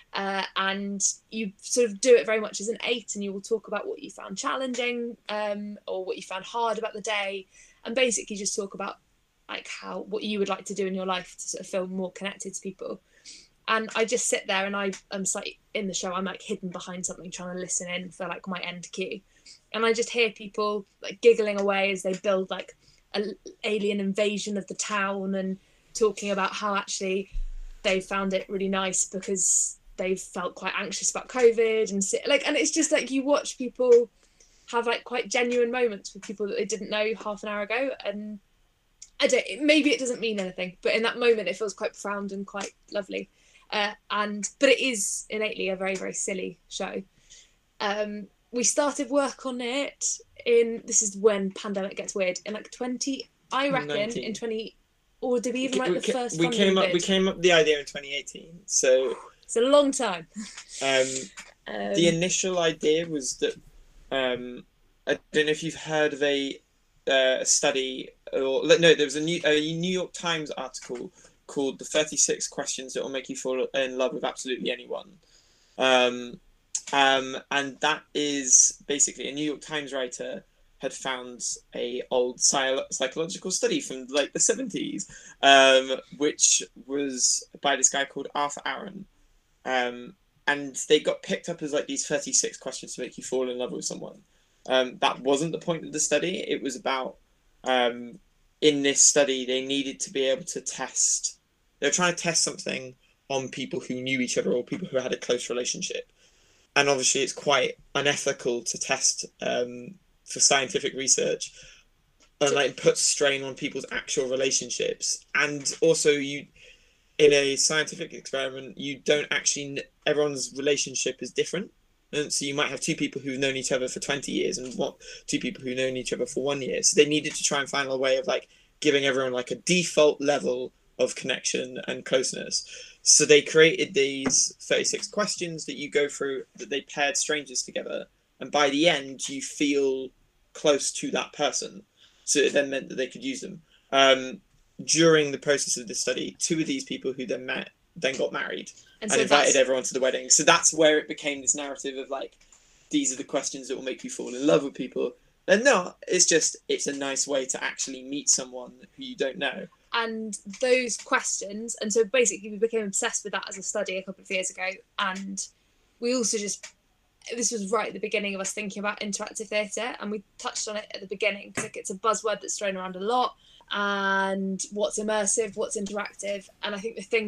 D: And you sort of do it very much as an 8, and you will talk about what you found challenging or what you found hard about the day, and basically just talk about like what you would like to do in your life to sort of feel more connected to people. And I just sit there, and I'm slightly in the show, I'm like hidden behind something trying to listen in for like my end cue, and I just hear people like giggling away as they build like an alien invasion of the town, and talking about how actually they found it really nice because they felt quite anxious about COVID, and it's just like you watch people have like quite genuine moments with people that they didn't know half an hour ago. And maybe it doesn't mean anything, but in that moment it feels quite profound and quite lovely. But it is innately a very, very silly show. We started work on it this is when pandemic gets weird, in like 20, I reckon
C: 19.
D: in 20, or did we even write the first
C: we came up with the idea in 2018, so
D: it's a long time.
C: The initial idea was that I don't know if you've heard of a study, or no, there was a New York Times article called "The 36 Questions That Will Make You Fall in Love with Absolutely Anyone," and that is basically a New York Times writer had found a old psychological study from like the 70s, which was by this guy called Arthur Aaron, and they got picked up as like these 36 questions to make you fall in love with someone. That wasn't the point of the study. It was about, in this study, they needed to be able to test. They were trying to test something on people who knew each other or people who had a close relationship. And obviously it's quite unethical to test for scientific research and like put strain on people's actual relationships. And also in a scientific experiment, everyone's relationship is different. And so you might have 2 people who've known each other for 20 years and 2 people who've known each other for 1 year. So they needed to try and find a way of like giving everyone like a default level of connection and closeness. So they created these 36 questions that you go through, that they paired strangers together. And by the end, you feel close to that person. So it then meant that they could use them. During the process of the study, 2 of these people who then met then got married and invited everyone to the wedding. So that's where it became this narrative of like, these are the questions that will make you fall in love with people. And no, it's a nice way to actually meet someone who you don't know.
D: And those questions, and so basically we became obsessed with that as a study a couple of years ago. And we also this was right at the beginning of us thinking about interactive theatre, and we touched on it at the beginning because it's a buzzword that's thrown around a lot. And what's immersive, what's interactive. And I think the thing that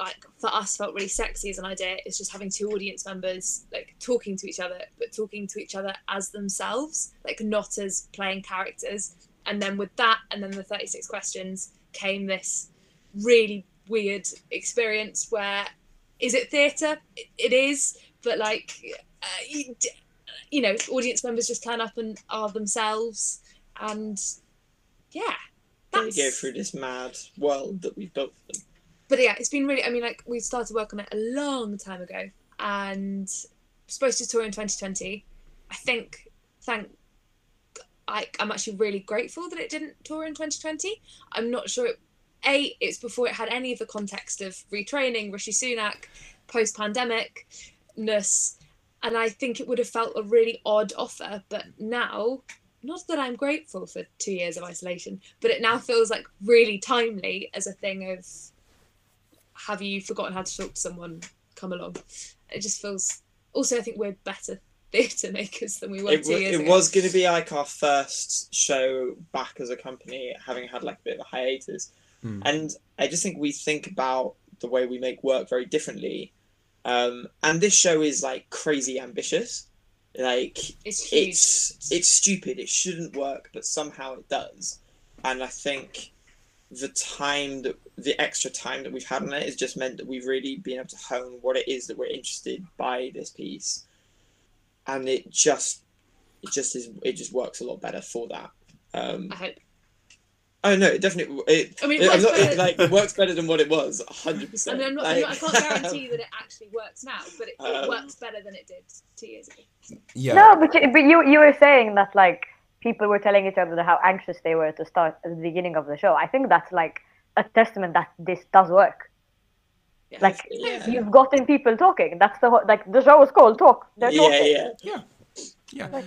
D: like for us felt really sexy as an idea is just having two audience members like talking to each other, but talking to each other as themselves, like not as playing characters. And then with that, and then the 36 questions came this really weird experience where, is it theatre? It is, but like, you know, audience members just turn up and are themselves, and yeah,
C: they go through this mad world that we've built for them.
D: But yeah, it's been really, I mean, like, we started work on it a long time ago, and supposed to tour in 2020. I think, I'm actually really grateful that it didn't tour in 2020. I'm not sure it's before it had any of the context of retraining, Rishi Sunak, post-pandemic-ness, and I think it would have felt a really odd offer. But now, not that I'm grateful for 2 years of isolation, but it now feels like really timely as a thing of, have you forgotten how to talk to someone? Come along. It just feels, also I think we're better theatre makers than we were 2 years ago.
C: It was going to be like our first show back as a company, having had like a bit of a hiatus. And I just think we think about the way we make work very differently. And this show is like crazy ambitious. Like
D: it's huge.
C: It's stupid. It shouldn't work, but somehow it does. And I think the extra time that we've had on it has just meant that we've really been able to hone what it is that we're interested by this piece. And it just works a lot better for that.
D: I hope.
C: Oh no, it definitely. Works better than what it was. 100%.
D: I mean, I can't guarantee that it actually works now, but it works better than it did 2 years ago.
A: Yeah.
B: No, but you were saying that like people were telling each other how anxious they were to start at the beginning of the show. I think that's like a testament that this does work.
D: Yeah.
B: Like you've gotten people talking. That's the show is called Talk. They're talking.
A: Yeah.
B: Like,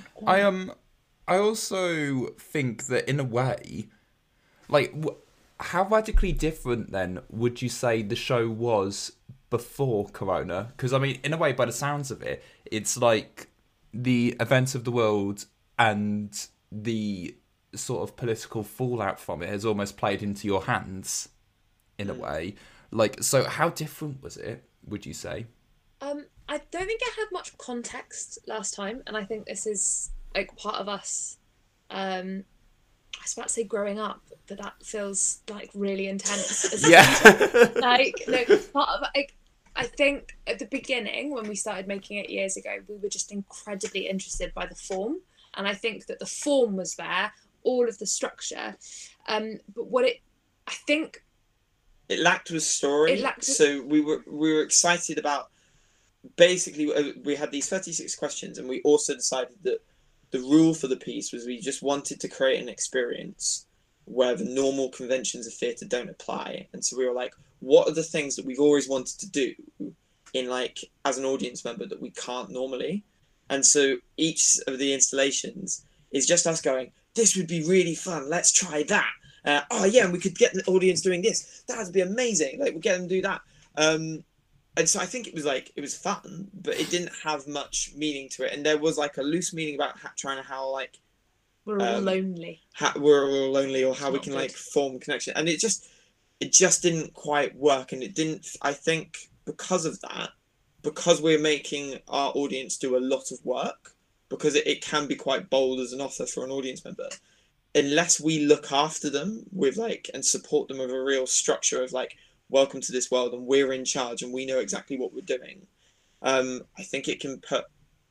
A: I also think that in a way, like, how radically different then would you say the show was before Corona? Because I mean, in a way, by the sounds of it, it's like the events of the world and the sort of political fallout from it has almost played into your hands, in a way. Like, so how different was it, would you say?
D: I don't think I had much context last time, and I think this is like part of us. I was about to say growing up, but that feels like really intense. Like, no, part of like, I think at the beginning when we started making it years ago, we were just incredibly interested by the form, and I think that the form was there, all of the structure, but I think
C: it lacked was story. So we were excited about. Basically, we had these 36 questions, and we also decided that the rule for the piece was we just wanted to create an experience where the normal conventions of theatre don't apply. And so we were like, what are the things that we've always wanted to do in like as an audience member that we can't normally? And so each of the installations is just us going, this would be really fun. Let's try that. And we could get the audience doing this. That would be amazing. Like, we'll get them to do that. And so I think it was fun, but it didn't have much meaning to it. And there was like a loose meaning about
D: we're all lonely.
C: We're all lonely, or how we can
D: good.
C: like form connection. And it just didn't quite work. And it didn't, I think because of that, because we're making our audience do a lot of work, because it can be quite bold as an offer for an audience member, unless we look after them with like, and support them with a real structure of like, welcome to this world and we're in charge and we know exactly what we're doing. I think it can put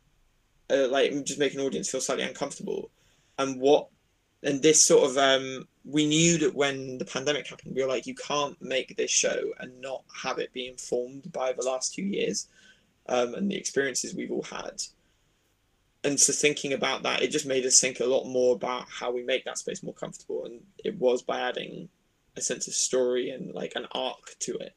C: just make an audience feel slightly uncomfortable. And this sort of we knew that when the pandemic happened, we were like, you can't make this show and not have it be informed by the last 2 years and the experiences we've all had. And so thinking about that, it just made us think a lot more about how we make that space more comfortable, and it was by adding a sense of story and like an arc to it.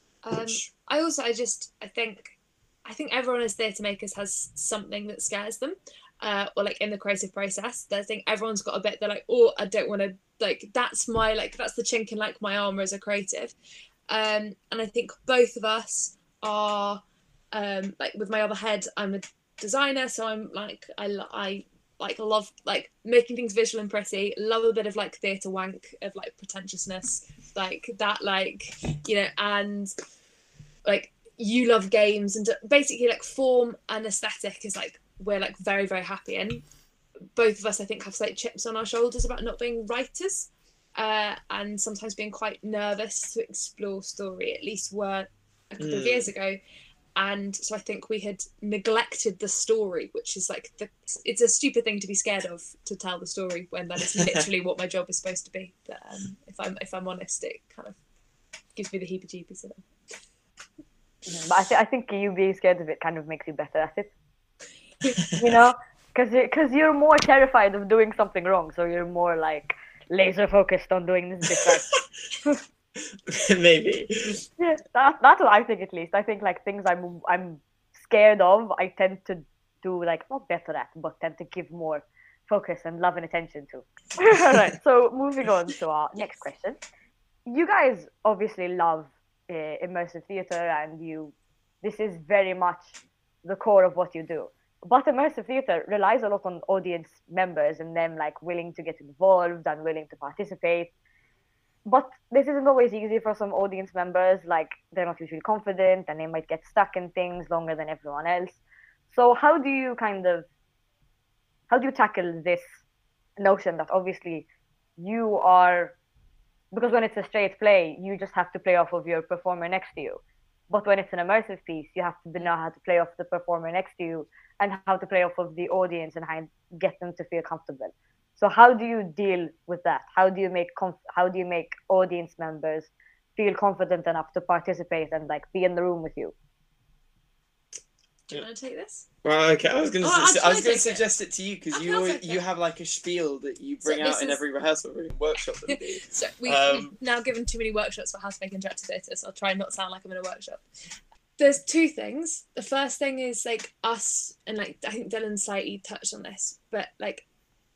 D: I think everyone as theatre makers has something that scares them, or like in the creative process. I think everyone's got a bit they're like, oh, I don't want to, like, that's the chink in like my armour as a creative. And I think both of us are like, with my other head, I'm a designer, so I'm like, I like love like making things visual and pretty, love a bit of like theatre wank of like pretentiousness, like that, like, you know, and like you love games, and basically like form and aesthetic is like we're like very, very happy in. Both of us, I think, have slight chips on our shoulders about not being writers, and sometimes being quite nervous to explore story. At least were a couple of years ago. And so I think we had neglected the story, which is like it's a stupid thing to be scared of, to tell the story, when that is literally what my job is supposed to be. But if I'm honest, it kind of gives me the heebie-jeebies.
B: But I think you being scared of it kind of makes you better at it. You know, because you're more terrified of doing something wrong, so you're more like laser focused on doing this bit right.
C: Maybe.
B: Yeah, that's what I think, at least. I think like things I'm scared of, I tend to do like not better at, but tend to give more focus and love and attention to. Alright, so moving on to our next question. You guys obviously love immersive theater, and this is very much the core of what you do. But immersive theater relies a lot on audience members and them like willing to get involved and willing to participate. But this isn't always easy for some audience members. Like, they're not usually confident and they might get stuck in things longer than everyone else. So how do you tackle this notion that obviously you are, because when it's a straight play, you just have to play off of your performer next to you. But when it's an immersive piece, you have to know how to play off the performer next to you and how to play off of the audience and how to get them to feel comfortable. So how do you deal with that? How do you make audience members feel confident enough to participate and like be in the room with you?
D: Do you want to take this?
C: Well, okay. I was going to suggest it to you, because you have like a spiel that you bring out in every rehearsal room, workshop.
D: So we've now given too many workshops for how to make interactive theatre, so I'll try and not sound like I'm in a workshop. There's two things. The first thing is like us, and like I think Dylan slightly touched on this, but like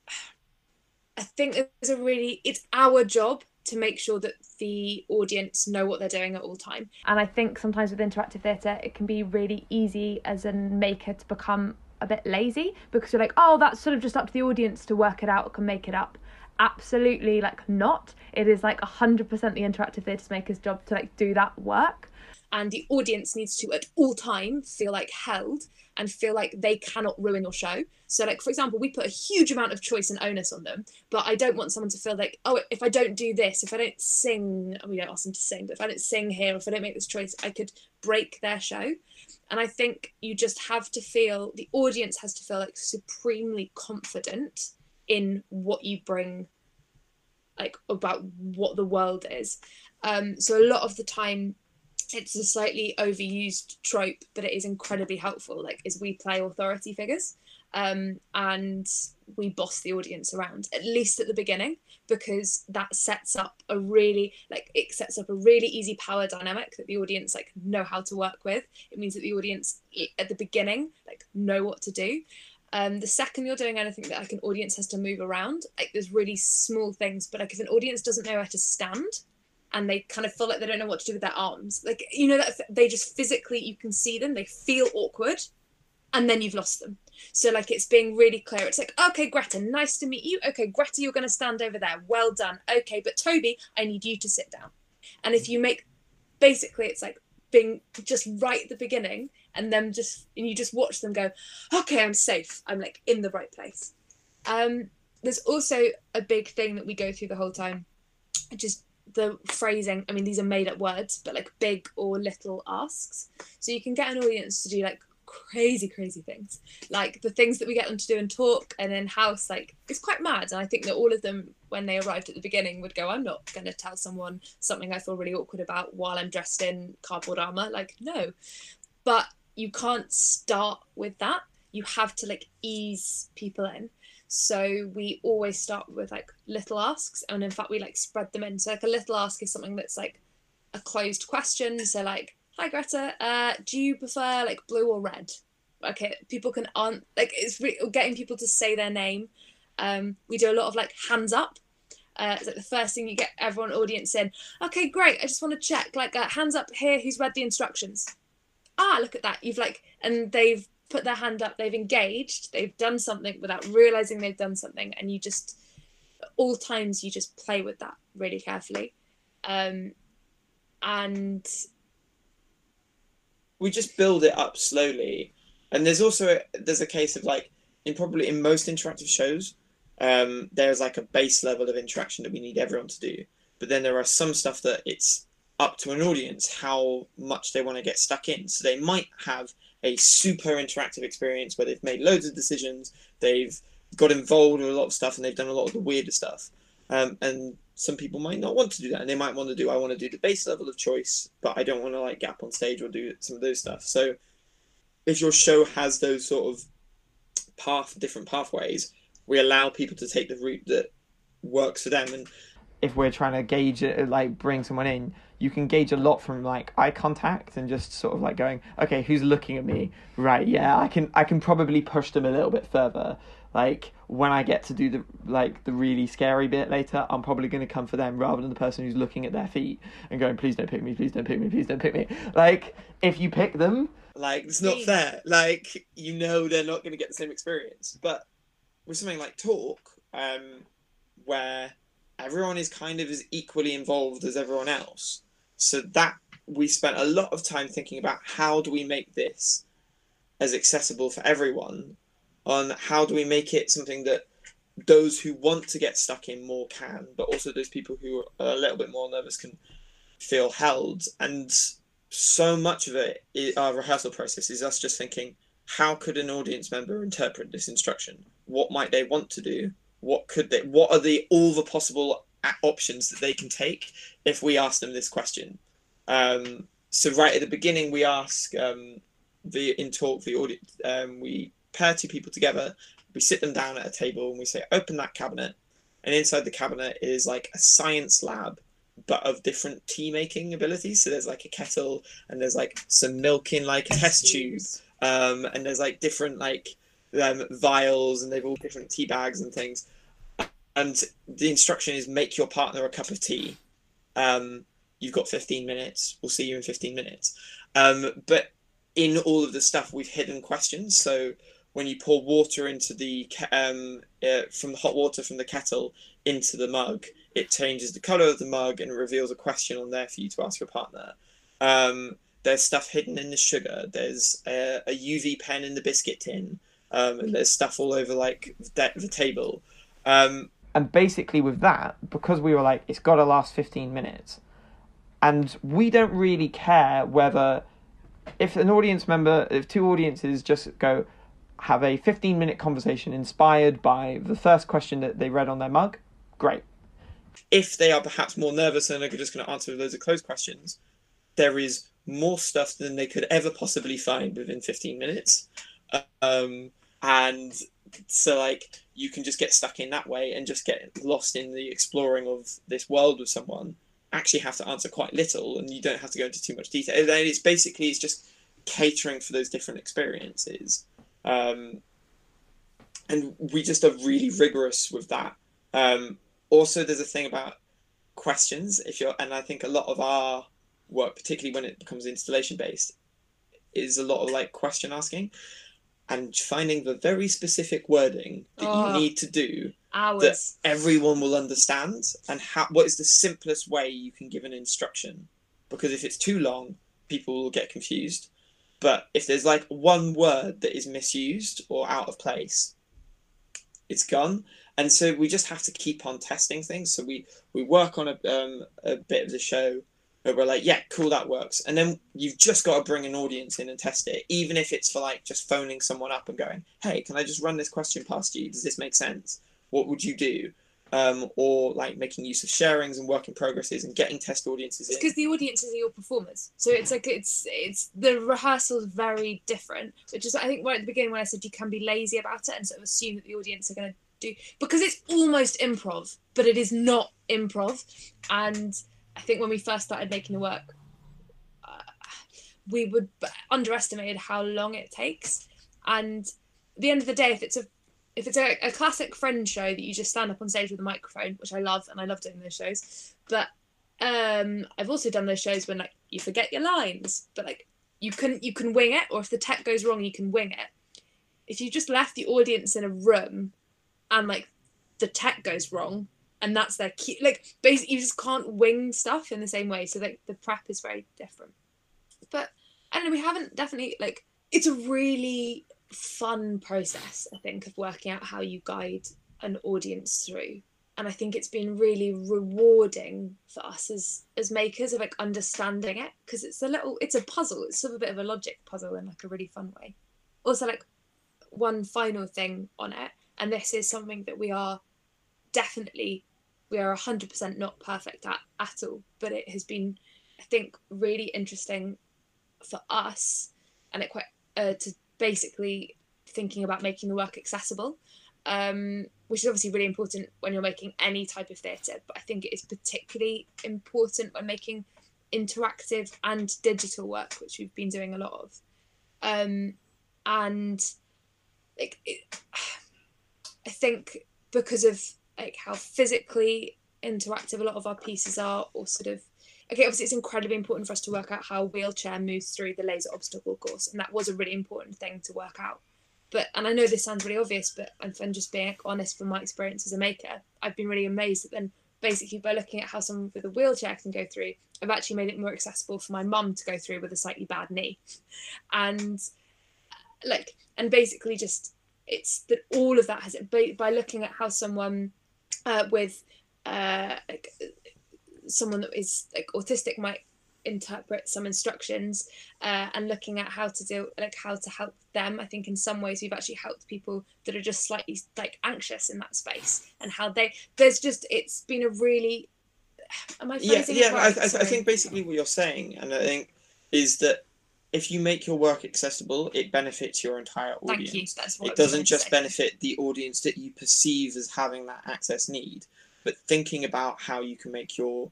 D: I think it's our job to make sure that the audience know what they're doing at all time.
E: And I think sometimes with interactive theatre, it can be really easy as a maker to become a bit lazy, because you're like, oh, that's sort of just up to the audience to work it out or can make it up. Absolutely, like not. It is like 100% the interactive theatre maker's job to like do that work.
D: And the audience needs to at all time feel like held and feel like they cannot ruin your show. So like, for example, we put a huge amount of choice and onus on them, but I don't want someone to feel like, oh, if I don't do this, if I don't sing, we don't ask them to sing, but if I don't sing here, if I don't make this choice, I could break their show. And I think you just have to feel, the audience has to feel like supremely confident in what you bring, like about what the world is. So a lot of the time, it's a slightly overused trope, but it is incredibly helpful. Like, is we play authority figures, and we boss the audience around, at least at the beginning, because that sets up a really easy power dynamic that the audience like know how to work with. It means that the audience at the beginning like know what to do. The second you're doing anything that like an audience has to move around, like there's really small things, but like if an audience doesn't know where to stand, and they kind of feel like they don't know what to do with their arms. Like, you know, that they just physically, you can see them, they feel awkward, and then you've lost them. So like, it's being really clear. It's like, okay, Greta, nice to meet you. Okay, Greta, you're going to stand over there. Well done. Okay, but Toby, I need you to sit down. And if you make, basically it's like being just right at the beginning, and then you just watch them go, okay, I'm safe. I'm like in the right place. There's also a big thing that we go through the whole time, which is the phrasing. I mean, these are made up words, but like big or little asks. So you can get an audience to do like crazy things, like the things that we get them to do in talk and in house. Like, it's quite mad. And I think that all of them, when they arrived at the beginning, would go, I'm not going to tell someone something I feel really awkward about while I'm dressed in cardboard armor. Like, no. But you can't start with that. You have to like ease people in. So we always start with like little asks, and in fact we like spread them in. So like a little ask is something that's like a closed question. So like, hi Greta, do you prefer like blue or red? Okay, people can like, it's really getting people to say their name. We do a lot of like hands up. It's like the first thing you get everyone audience in. Okay, great. I just want to check, like hands up here. Who's read the instructions? Ah, look at that. You've like, and they've put their hand up, they've engaged, they've done something without realizing they've done something, and you just, at all times, you just play with that really carefully. And
C: we just build it up slowly. And there's also there's a case of like in most interactive shows, there's like a base level of interaction that we need everyone to do. But then there are some stuff that it's up to an audience how much they want to get stuck in. So they might have a super interactive experience where they've made loads of decisions, they've got involved with a lot of stuff, and they've done a lot of the weirder stuff. And some people might not want to do that, and they might want to do, I want to do the base level of choice, but I don't want to like gap on stage or do some of those stuff. So if your show has those sort of different pathways, we allow people to take the route that works for them. And
F: if we're trying to gauge it, like bring someone in, you can gauge a lot from like eye contact and just sort of like going, okay, who's looking at me? Right, yeah, I can probably push them a little bit further. Like when I get to do the really scary bit later, I'm probably going to come for them rather than the person who's looking at their feet and going, please don't pick me, please don't pick me, please don't pick me. Like if you pick them,
C: like it's not fair. Like they're not going to get the same experience. But with something like Talk, where everyone is kind of as equally involved as everyone else, so that we spent a lot of time thinking about how do we make this as accessible for everyone, on how do we make it something that those who want to get stuck in more can, but also those people who are a little bit more nervous can feel held. And so much of it, our rehearsal process, is us just thinking, how could an audience member interpret this instruction? What might they want to do? What are all the possible options that they can take if we ask them this question? So right at the beginning, we ask in Talk, the audience, we pair two people together, we sit them down at a table and we say, open that cabinet. And inside the cabinet is like a science lab, but of different tea making abilities. So there's like a kettle, and there's like some milk in like a test tube. And there's like different like vials, and they've all different tea bags and things. And the instruction is make your partner a cup of tea. You've got 15 minutes. We'll see you in 15 minutes. But in all of the stuff, we've hidden questions. So when you pour water into from the hot water from the kettle into the mug, it changes the color of the mug and reveals a question on there for you to ask your partner. There's stuff hidden in the sugar. There's a UV pen in the biscuit tin. And there's stuff all over like the table.
F: And basically with that, because we were like, it's got to last 15 minutes. And we don't really care whether, if two audiences just go have a 15-minute conversation inspired by the first question that they read on their mug, great.
C: If they are perhaps more nervous and are just going to answer loads of closed questions, there is more stuff than they could ever possibly find within 15 minutes. And so like you can just get stuck in that way and just get lost in the exploring of this world with someone. Actually have to answer quite little, and you don't have to go into too much detail. It's just catering for those different experiences. And we just are really rigorous with that. Also, there's a thing about questions. And I think a lot of our work, particularly when it becomes installation based, is a lot of like question asking and finding the very specific wording that you need to do that everyone will understand, and what is the simplest way you can give an instruction. Because if it's too long, people will get confused. But if there's like one word that is misused or out of place, it's gone. And so we just have to keep on testing things. So we work on a bit of the show where we're like, yeah, cool, that works. And then you've just got to bring an audience in and test it, even if it's for like just phoning someone up and going, hey, can I just run this question past you? Does this make sense? What would you do? Or like making use of sharings and work in progresses and getting test audiences in.
D: It's because the audiences are your performers, so it's like it's the rehearsal is very different. Which is, I think, right at the beginning when I said you can be lazy about it and sort of assume that the audience are going to do, because it's almost improv, but it is not improv. And I think when we first started making the work, we would underestimate how long it takes. And at the end of the day, if it's a classic Friends show that you just stand up on stage with a microphone, which I love, and I love doing those shows. But I've also done those shows when like you forget your lines, but like you can wing it, or if the tech goes wrong, you can wing it. If you just left the audience in a room and like the tech goes wrong and that's their cue, like basically you just can't wing stuff in the same way. So like the prep is very different. But I don't and we haven't definitely like. It's a really fun process, I think, of working out how you guide an audience through. And I think it's been really rewarding for us as makers of like understanding it, because it's a puzzle. It's sort of a bit of a logic puzzle in like a really fun way. Also, like one final thing on it, and this is something that we are 100% not perfect at all, but it has been, I think, really interesting for us, and it quite to basically thinking about making the work accessible, which is obviously really important when you're making any type of theatre, but I think it is particularly important when making interactive and digital work, which we've been doing a lot of. And like I think because of like how physically interactive a lot of our pieces are, or sort of, okay, obviously it's incredibly important for us to work out how a wheelchair moves through the laser obstacle course, and that was a really important thing to work out. But, and I know this sounds really obvious, but if I'm just being honest from my experience as a maker, I've been really amazed that then basically by looking at how someone with a wheelchair can go through, I've actually made it more accessible for my mum to go through with a slightly bad knee. And like, and basically just, it's that all of that has, by looking at how someone with like someone that is like autistic might interpret some instructions, and looking at how to help them. I think in some ways we've actually helped people that are just slightly like anxious in that space, and how it's been a really, am I phrasing it right?
C: I think basically what you're saying, and I think, is that if you make your work accessible, it benefits your entire audience.
D: Thank you. That's what
C: it doesn't just benefit the audience that you perceive as having that access need, but thinking about how you can make your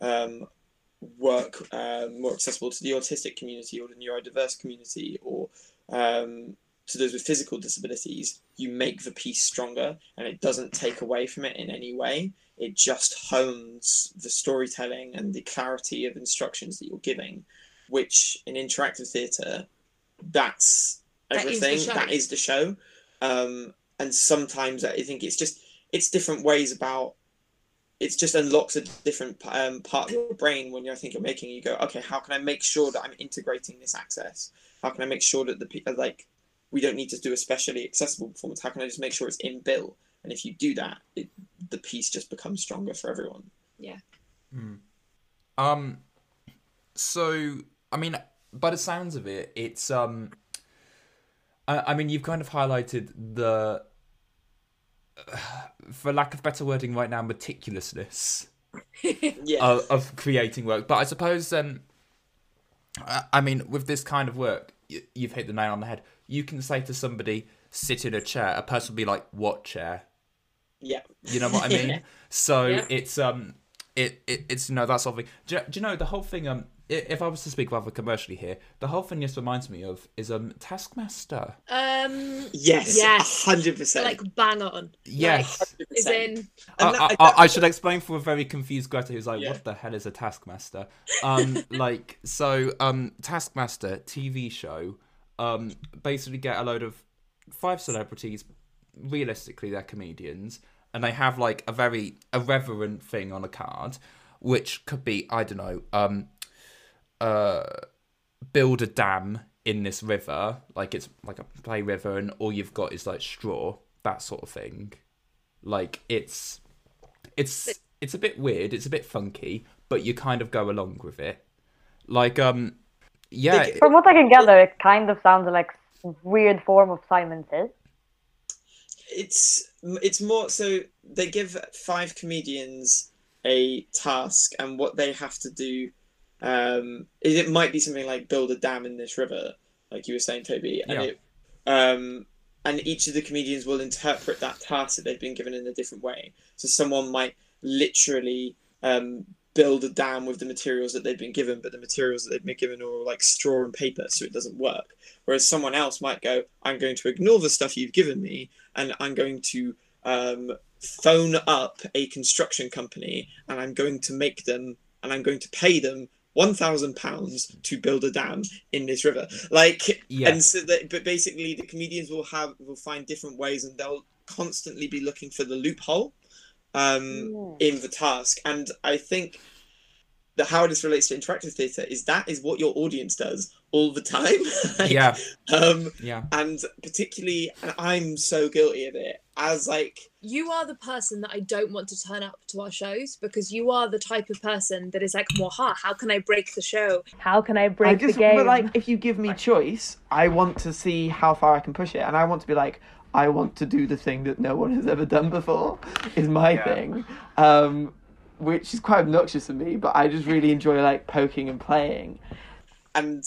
C: work more accessible to the autistic community or the neurodiverse community, or to those with physical disabilities, you make the piece stronger, and it doesn't take away from it in any way. It just hones the storytelling and the clarity of instructions that you're giving, which in interactive theatre, that's everything. That is the show. And sometimes I think it's different ways about, it just unlocks a different part of your brain when I think you're making. You go, okay, how can I make sure that I'm integrating this access? How can I make sure that the people, like, we don't need to do a specially accessible performance? How can I just make sure it's inbuilt? And if you do that, the piece just becomes stronger for everyone.
D: Yeah.
A: So, I mean, by the sounds of it, it's I mean, you've kind of highlighted the, for lack of better wording right now, meticulousness of creating work. But I suppose, I mean, with this kind of work, you've hit the nail on the head. You can say to somebody, sit in a chair. A person will be like, what chair?
C: Yeah.
A: You know what I mean? So it's it's that sort of thing. Do you know the whole thing? If I was to speak rather commercially here, the whole thing just reminds me of is Taskmaster.
C: Yes, 100%.
D: Like bang on.
A: Yes.
D: Like, as in,
A: I should explain for a very confused Greta who's like, what the hell is a Taskmaster? Taskmaster TV show. Basically get a load of 5 celebrities. Realistically, they're comedians, and they have like a very irreverent thing on a card, which could be, I don't know, build a dam in this river, like it's like a play river, and all you've got is like straw, that sort of thing. Like it's a bit weird, it's a bit funky, but you kind of go along with it. Like yeah.
B: From what I can gather, it kind of sounds like weird form of Simon Says.
C: It's more so they give 5 comedians a task, and what they have to do. It might be something like build a dam in this river, like you were saying, Toby, and and each of the comedians will interpret that task that they've been given in a different way. So someone might literally build a dam with the materials that they've been given, but the materials that they've been given are like straw and paper, so it doesn't work. Whereas someone else might go, I'm going to ignore the stuff you've given me, and I'm going to phone up a construction company, and I'm going to make them, and I'm going to pay them £1,000 to build a dam in this river. And so but basically the comedians will find different ways, and they'll constantly be looking for the loophole in the task. And I think that how this relates to interactive theatre is that is what your audience does all the time. Like,
A: Yeah.
C: Um,
A: Yeah.
C: and particularly, and I'm so guilty of it, as like,
D: You are the person that I don't want to turn up to our shows, because you are the type of person that is like, "Waha, how can I break the show?"
E: How can I break the game?
F: But like, if you give me choice, I want to see how far I can push it, and I want to be like, I want to do the thing that no one has ever done before. Is my thing, which is quite obnoxious of me, but I just really enjoy like poking and playing.
C: and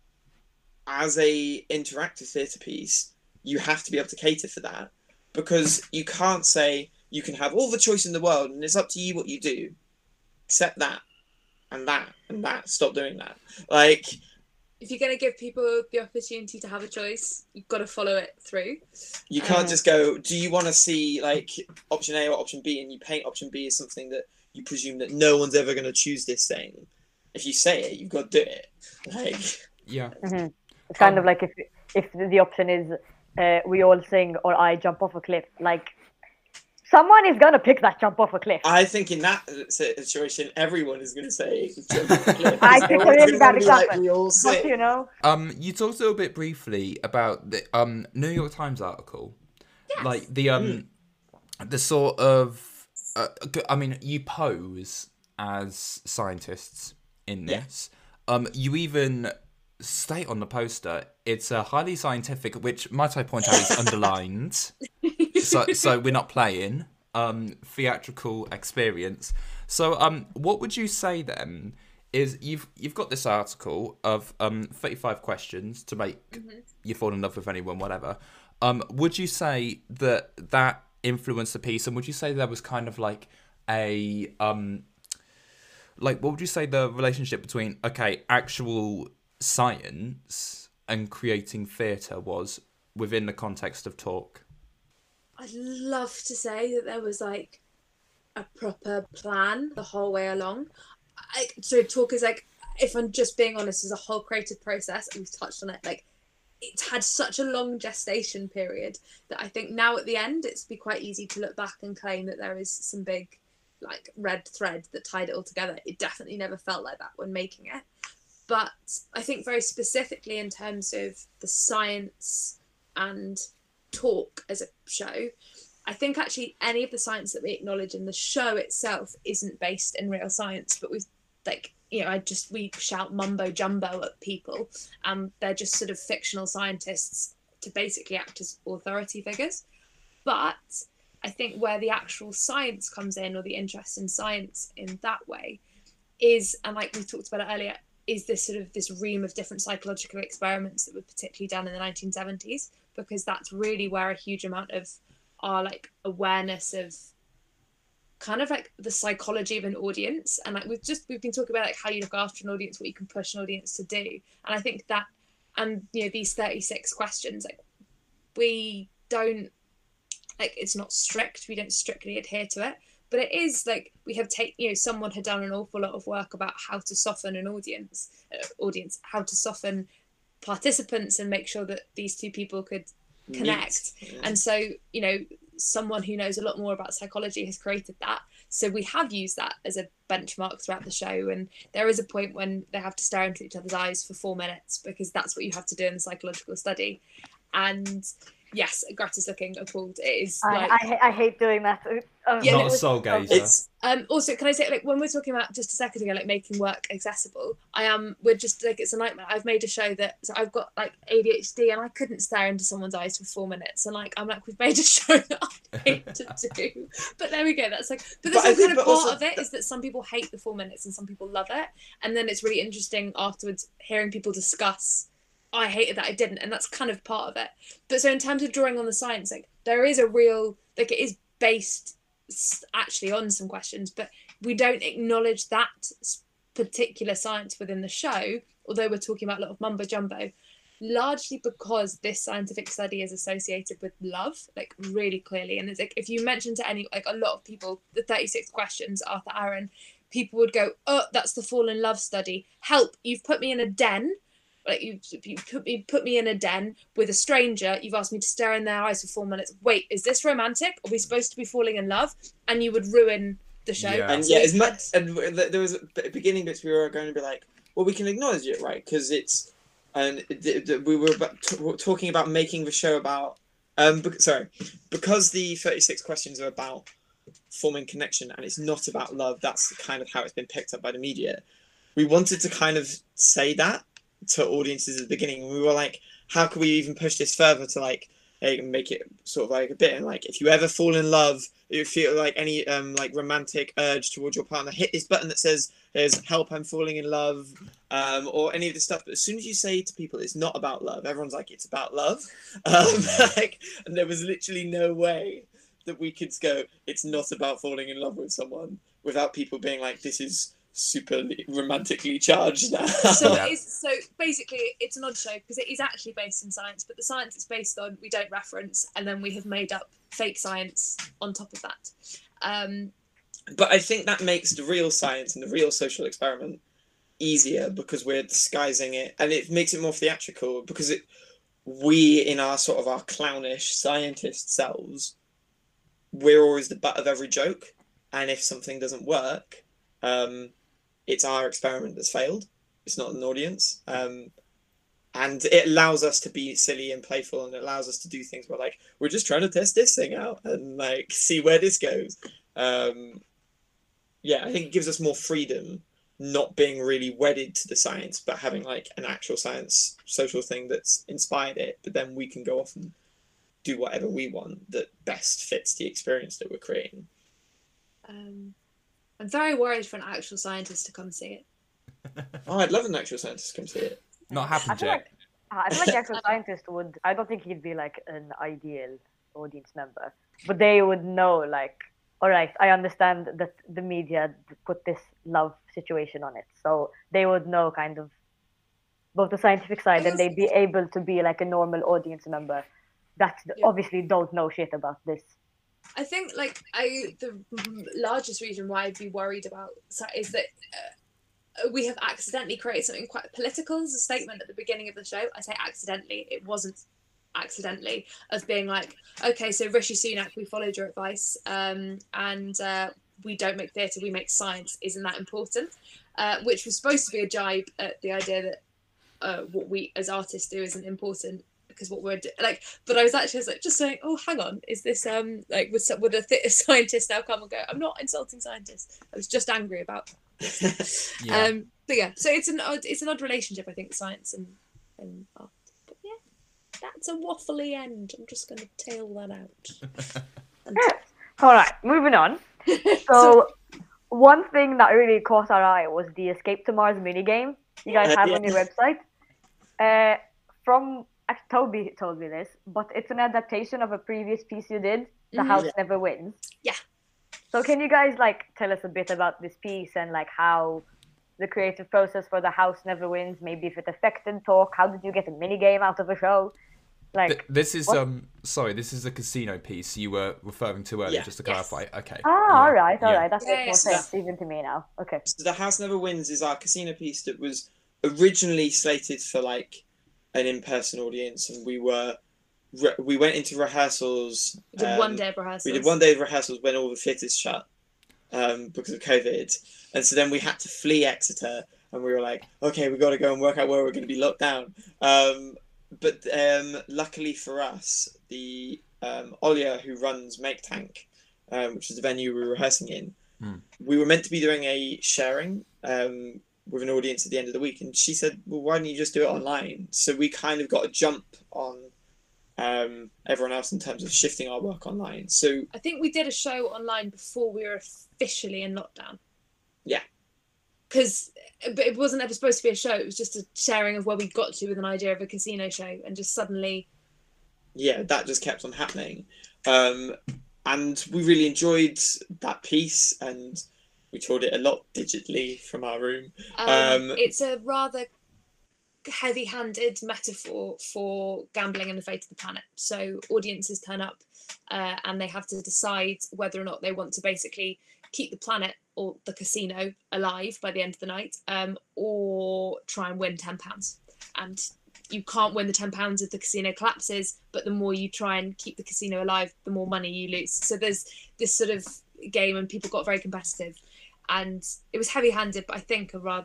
C: as a interactive theatre piece, you have to be able to cater for that, because you can't say you can have all the choice in the world and it's up to you what you do, except that and that and that. Stop doing that. Like,
D: If you're going to give people the opportunity to have a choice, you've got to follow it through.
C: you can't just go, do you want to see like option A or option B, and you paint option B as something that you presume that no one's ever going to choose this thing. If you say it, you've got to do it. Like,
A: Yeah.
B: It's kind of like if the option is we all sing or I jump off a cliff. Like, someone is gonna pick that jump off a cliff.
C: I think in that situation, everyone is going to say jump off a cliff.
B: I think we're in that example.
C: We all
B: But
C: sing.
B: you know,
A: You talked a little bit briefly about the New York Times article, like the sort of I mean, you pose as scientists in this. You even state on the poster it's a highly scientific, which might I point out is underlined, so we're not playing theatrical experience. So what would you say then? Is you've got this article of 35 questions to make you fall in love with anyone, whatever. Would you say that influenced the piece, and would you say there was kind of like a like, what would you say the relationship between actual science and creating theatre was within the context of talk?
D: I'd love to say that there was like a proper plan the whole way along. So talk is like, if I'm just being honest, is a whole creative process, and we've touched on it. Like, it's had such a long gestation period that I think now at the end it'd be quite easy to look back and claim that there is some big like red thread that tied it all together. It definitely never felt like that when making it. But I think very specifically in terms of the science and talk as a show, I think actually any of the science that we acknowledge in the show itself isn't based in real science, but we've like, you know, we shout mumbo jumbo at people, and they're just sort of fictional scientists to basically act as authority figures. But I think where the actual science comes in, or the interest in science in that way, is, and like we talked about it earlier, is this sort of this ream of different psychological experiments that were particularly done in the 1970s, because that's really where a huge amount of our like awareness of kind of like the psychology of an audience, and like we've been talking about like how you look after an audience, what you can push an audience to do, and I think that, and you know, these 36 questions, like we don't, like, it's not strict, we don't strictly adhere to it, but it is like we have someone had done an awful lot of work about how to soften an audience, how to soften participants and make sure that these two people could connect. And so, you know, someone who knows a lot more about psychology has created that. So we have used that as a benchmark throughout the show, and there is a point when they have to stare into each other's eyes for 4 minutes, because that's what you have to do in the psychological study. And yes, Greta's looking appalled. It is like,
B: I hate doing that.
A: Not a soul gazer.
D: Also, can I say, like, when we're talking about just a second ago, like making work accessible, we're just like, it's a nightmare. I've made a show that, so I've got like ADHD and I couldn't stare into someone's eyes for 4 minutes, and like I'm like, we've made a show that I hate to do. But there we go. That's like, but that's kind of part of it, is that some people hate the 4 minutes and some people love it, and then it's really interesting afterwards hearing people discuss, I hated that, I didn't, and that's kind of part of it. But so in terms of drawing on the science, like there is a real, like it is based actually on some questions, but we don't acknowledge that particular science within the show, although we're talking about a lot of mumbo jumbo, largely because this scientific study is associated with love, like really clearly. And it's like, if you mention to any, like a lot of people, the 36 questions, Arthur Aaron, people would go, oh, that's the fall in love study. Help, you've put me in a den. Like you put me in a den with a stranger. You've asked me to stare in their eyes for 4 minutes. Wait, is this romantic? Are we supposed to be falling in love? And you would ruin the show.
A: Yeah.
C: And
D: so
C: as much, and there was beginning bits we were going to be like, well, we can acknowledge it, right? Because it's and we were talking about making the show about because the 36 questions are about forming connection and it's not about love. That's kind of how it's been picked up by the media. We wanted to kind of say that to audiences at the beginning. We were like, how can we even push this further to like make it sort of like a bit, and like, if you ever fall in love, you feel like any like romantic urge towards your partner, hit this button that says there's help, I'm falling in love, or any of this stuff. But as soon as you say to people it's not about love, everyone's like, it's about love. Like, and there was literally no way that we could go, it's not about falling in love with someone, without people being like, this is super romantically charged now.
D: So basically it's an odd show because it is actually based in science, but the science it's based on we don't reference, and then we have made up fake science on top of that.
C: But I think that makes the real science and the real social experiment easier because we're disguising it, and it makes it more theatrical because we in our sort of our clownish scientist selves, we're always the butt of every joke, and if something doesn't work, it's our experiment that's failed. It's not an audience. And it allows us to be silly and playful, and it allows us to do things where like, we're just trying to test this thing out and like see where this goes. Yeah, I think it gives us more freedom, not being really wedded to the science, but having like an actual science social thing that's inspired it, but then we can go off and do whatever we want that best fits the experience that we're creating.
D: I'm very worried for an actual scientist to come see it.
C: Oh, I'd love an actual scientist to come see it.
A: Not happened yet.
B: I feel like the actual scientist would. I don't think he'd be like an ideal audience member, but they would know, like, all right, I understand that the media put this love situation on it, so they would know kind of both the scientific side, and they'd be able to be like a normal audience member that obviously don't know shit about this.
D: I think like the largest reason why I'd be worried about is that we have accidentally created something quite political as a statement at the beginning of the show. I say accidentally, it wasn't accidentally, of being like, okay, so Rishi Sunak, we followed your advice, and we don't make theatre, we make science. Isn't that important? Which was supposed to be a jibe at the idea that what we as artists do isn't important. Because what we're like, but I was actually like just saying, oh, hang on, is this like would a scientist now come and go? I'm not insulting scientists. I was just angry about.
A: Yeah.
D: But yeah, so it's an odd relationship, I think, science and art. But yeah, that's a waffly end. I'm just gonna tail that out.
B: All right, moving on. So one thing that really caught our eye was the Escape to Mars minigame you guys have on your website. Toby told me this, but it's an adaptation of a previous piece you did, The House Never Wins.
D: Yeah.
B: So can you guys like tell us a bit about this piece and like how the creative process for The House Never Wins, maybe if it affected talk, how did you get a minigame out of a show? Like
A: this is this is a casino piece you were referring to earlier, just to clarify. Okay.
B: All right, that makes more sense even to me now. Okay.
C: So The House Never Wins is our casino piece that was originally slated for like an in-person audience, and we went into rehearsals.
D: We did 1 day of rehearsals.
C: We did 1 day of rehearsals when all the theatres shut because of COVID, and so then we had to flee Exeter, and we were like, okay, we got to go and work out where we're going to be locked down. But luckily for us, the Olia, who runs Make Tank, which is the venue we were rehearsing in, we were meant to be doing a sharing with an audience at the end of the week, and she said, well, why don't you just do it online? So we kind of got a jump on everyone else in terms of shifting our work online. So
D: I think we did a show online before we were officially in lockdown. Yeah. Because it wasn't ever supposed to be a show, it was just a sharing of where we got to with an idea of a casino show, and just suddenly
C: that just kept on happening, and we really enjoyed that piece, and we toured it a lot digitally from our room.
D: It's a rather heavy-handed metaphor for gambling and the fate of the planet. So audiences turn up and they have to decide whether or not they want to basically keep the planet or the casino alive by the end of the night, or try and win £10. And you can't win the £10 if the casino collapses, but the more you try and keep the casino alive, the more money you lose. So there's this sort of game, and people got very competitive. And it was heavy-handed, but I think a rather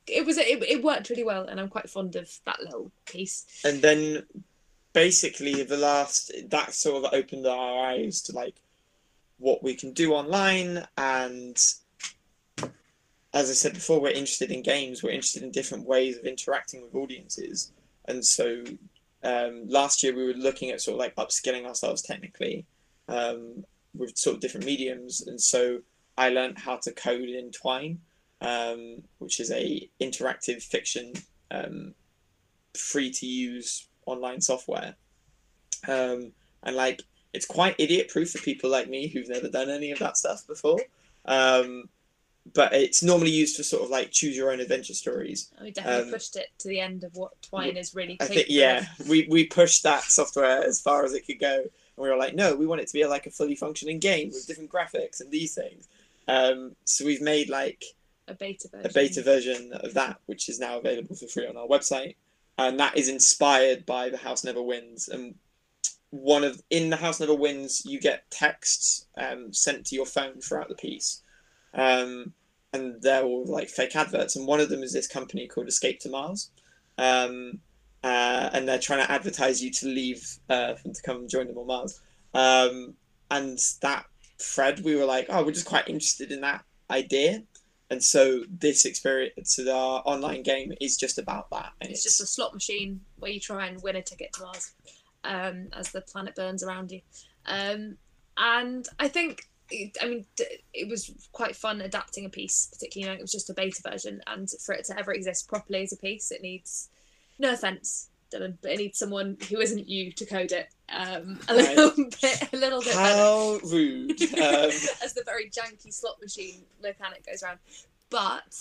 D: it worked really well, and I'm quite fond of that little piece.
C: And then basically that sort of opened our eyes to like what we can do online. And as I said before, we're interested in games, we're interested in different ways of interacting with audiences. And so last year we were looking at sort of like upskilling ourselves technically with sort of different mediums. And so I learned how to code in Twine, which is a interactive fiction, free to use online software. And like, it's quite idiot proof for people like me who've never done any of that stuff before. But it's normally used for sort of like choose your own adventure stories.
D: We definitely pushed it to the end of what Twine is really
C: I
D: capable
C: think, yeah,
D: of.
C: we pushed that software as far as it could go. And we were like, no, we want it to be like a fully functioning game with different graphics and these things. So we've made like
D: a beta
C: version of that, which is now available for free on our website. And that is inspired by The House Never Wins. And in The House Never Wins, you get texts sent to your phone throughout the piece. And they're all like fake adverts. And one of them is this company called Escape to Mars. And they're trying to advertise you to leave Earth and to come join them on Mars. And that thread, we were like, oh, we're just quite interested in that idea. And so this experience, so our online game is just about that. And
D: it's just a slot machine where you try and win a ticket to Mars as the planet burns around you. And I think, it was quite fun adapting a piece, particularly, it was just a beta version. And for it to ever exist properly as a piece, it needs, no offence, Dylan, but it needs someone who isn't you to code it a little bit
C: How better. Rude.
D: As the very janky slot machine mechanic goes around. But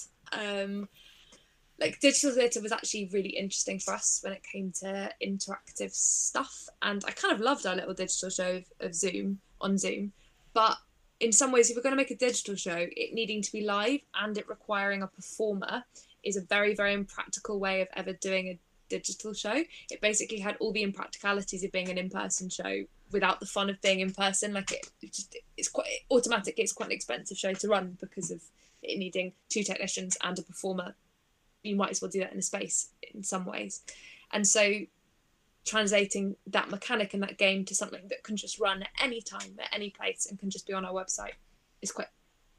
D: digital theatre was actually really interesting for us when it came to interactive stuff, and I kind of loved our little digital show of Zoom, but in some ways, if we're going to make a digital show, it needing to be live and it requiring a performer is a very, very impractical way of ever doing a digital show. It basically had all the impracticalities of being an in-person show without the fun of being in person. It's quite automatically, it's quite an expensive show to run because of it needing 2 technicians and a performer. You might as well do that in a space in some ways. And so translating that mechanic and that game to something that can just run at any time, at any place, and can just be on our website is quite...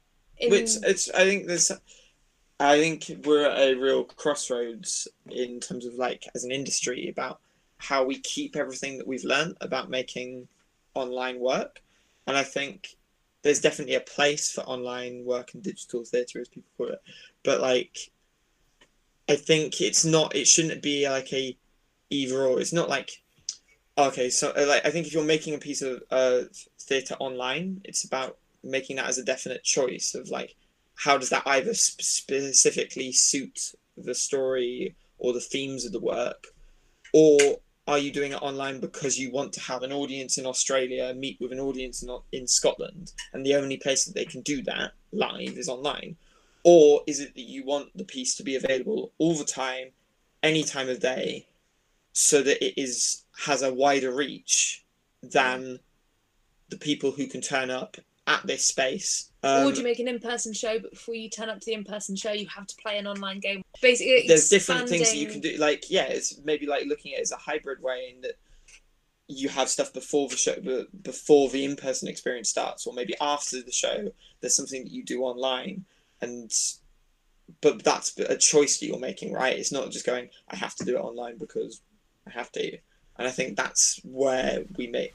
C: I think we're at a real crossroads in terms of as an industry about how we keep everything that we've learned about making online work. And I think there's definitely a place for online work and digital theatre, as people call it. But I think it shouldn't be like a either or. It's not okay, so I think if you're making a piece of theatre online, it's about making that as a definite choice of how does that either specifically suit the story or the themes of the work, or are you doing it online because you want to have an audience in Australia meet with an audience in Scotland, and the only place that they can do that live is online? Or is it that you want the piece to be available all the time, any time of day, so that it has a wider reach than the people who can turn up at this space?
D: Or do you make an in-person show, but before you turn up to the in-person show, you have to play an online game? Basically,
C: there's different things that you can do. It's maybe looking at it as a hybrid way, in that you have stuff before the show, before the in-person experience starts, or maybe after the show, there's something that you do online. But that's a choice that you're making, right? It's not just going, I have to do it online because I have to. And I think that's where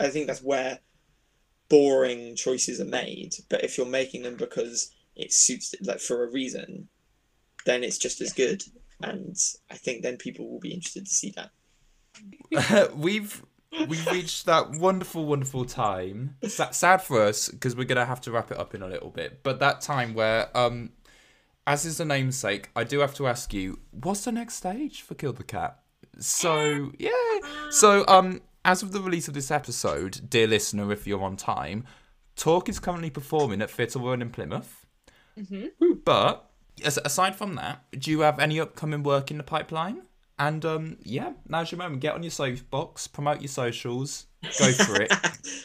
C: boring choices are made. But if you're making them because it suits for a reason, then it's just as good. And I think then people will be interested to see that.
A: We've reached that wonderful time. Sad for us because we're gonna have to wrap it up in a little bit. But that time where, as is the namesake, I do have to ask you, what's the next stage for Kill the Cat? So yeah. So as of the release of this episode, dear listener, if you're on time, Talk is currently performing at Theatre Royal in Plymouth. Mm-hmm. But aside from that, do you have any upcoming work in the pipeline? And now's your moment. Get on your soapbox, promote your socials, go for it.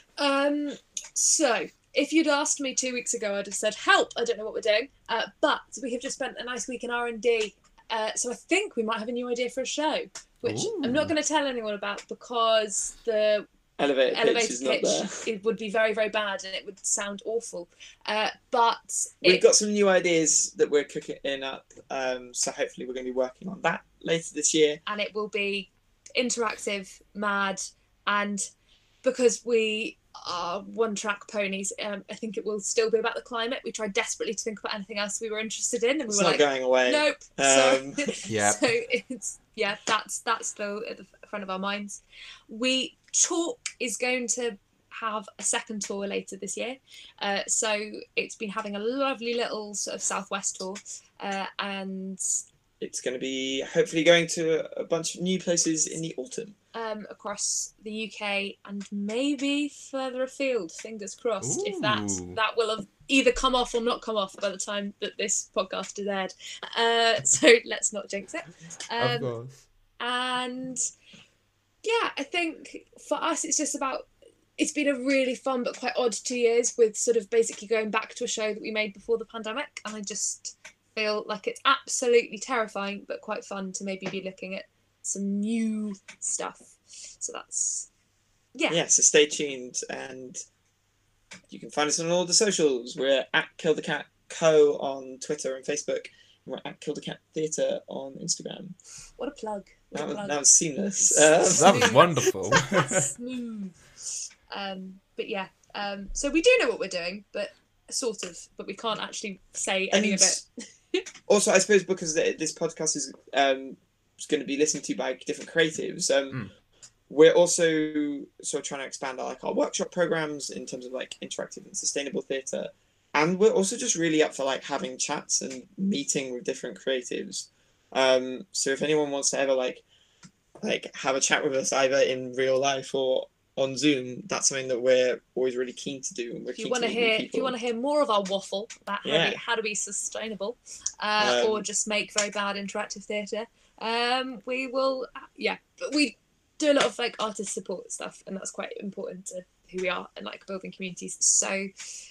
D: So if you'd asked me 2 weeks ago, I'd have said, help, I don't know what we're doing. But we have just spent a nice week in R&D So I think we might have a new idea for a show, which
A: Ooh.
D: I'm not going to tell anyone about because the
C: Elevator pitch is not there.
D: it would be very, very bad and it would sound awful. But
C: We've got some new ideas that we're cooking up, so hopefully we're going to be working on that later this year.
D: And it will be interactive, mad, and because we are one-track ponies, I think it will still be about the climate. We tried desperately to think about anything else we were interested in, and we
C: It's
D: were
C: not
D: like,
C: going away.
D: nope.
A: Yeah.
D: So it's that's still at the front of our minds. Talk is going to have a second tour later this year. So it's been having a lovely little sort of Southwest tour, and
C: it's going to be hopefully going to a bunch of new places in the autumn.
D: Across the UK and maybe further afield. Fingers crossed.
A: Ooh.
D: If that will have either come off or not come off by the time that this podcast is aired. So let's not jinx it.
A: Of course.
D: And yeah, I think for us it's just about, it's been a really fun but quite odd 2 years with sort of basically going back to a show that we made before the pandemic, and I just feel like it's absolutely terrifying but quite fun to maybe be looking at some new stuff. So that's
C: So stay tuned, and you can find us on all the socials. We're at Kill the Cat Co on Twitter and Facebook, and we're at Kill the Cat Theatre on Instagram.
D: What a plug.
C: That was seamless.
A: That was wonderful.
D: Smooth. But yeah, so we do know what we're doing, but sort of, but we can't actually say any of it.
C: Also, I suppose because this podcast is going to be listened to by different creatives, we're also sort of trying to expand our workshop programs in terms of like interactive and sustainable theatre, and we're also just really up for like having chats and meeting with different creatives. So if anyone wants to ever like have a chat with us either in real life or on Zoom, that's something that we're always really keen to do. And
D: if you want to hear more of our waffle about how to be sustainable, or just make very bad interactive theatre, we will. But we do a lot of like artist support stuff, and that's quite important to who we are and like building communities. So,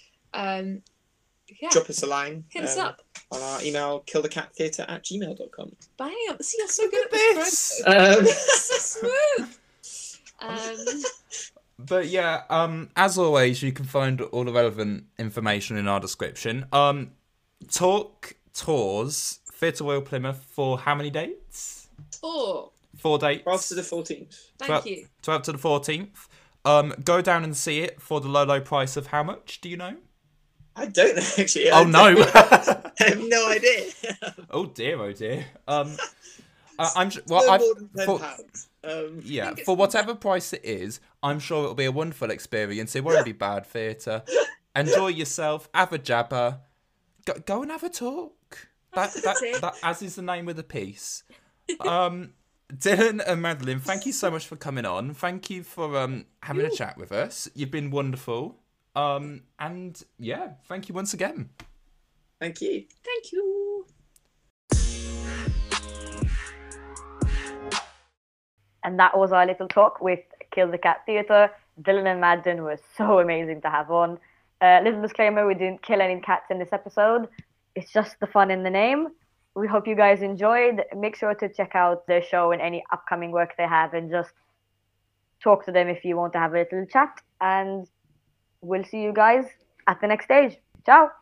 C: drop us a line.
D: Hit us up
C: on our email, killthecattheatre@gmail.com.
D: Bam! See, you're so good at this. So smooth.
A: But yeah, as always, you can find all the relevant information in our description. Talk tours, Theatre Royal Plymouth for how many dates? 4 dates.
C: 12th to the 14th.
D: Thank you.
A: 12th to the 14th. Go down and see it for the low price of how much? Do you know?
C: I don't know, actually.
A: Oh, no.
C: I have no idea.
A: Oh, dear. I'm
C: more than £10.
A: For whatever price it is, I'm sure it'll be a wonderful experience. It won't be bad theatre. Enjoy yourself. Have a jabber. Go and have a talk. That as is the name of the piece. Dylan and Madeline, thank you so much for coming on. Thank you for having a chat with us. You've been wonderful. And yeah, thank you once again.
C: Thank you.
D: Thank you.
B: And that was our little talk with Kill the Cat Theatre. Dylan and Madeline were so amazing to have on. Little disclaimer, we didn't kill any cats in this episode. It's just the fun in the name. We hope you guys enjoyed. Make sure to check out their show and any upcoming work they have, and just talk to them if you want to have a little chat. And we'll see you guys at the next stage. Ciao!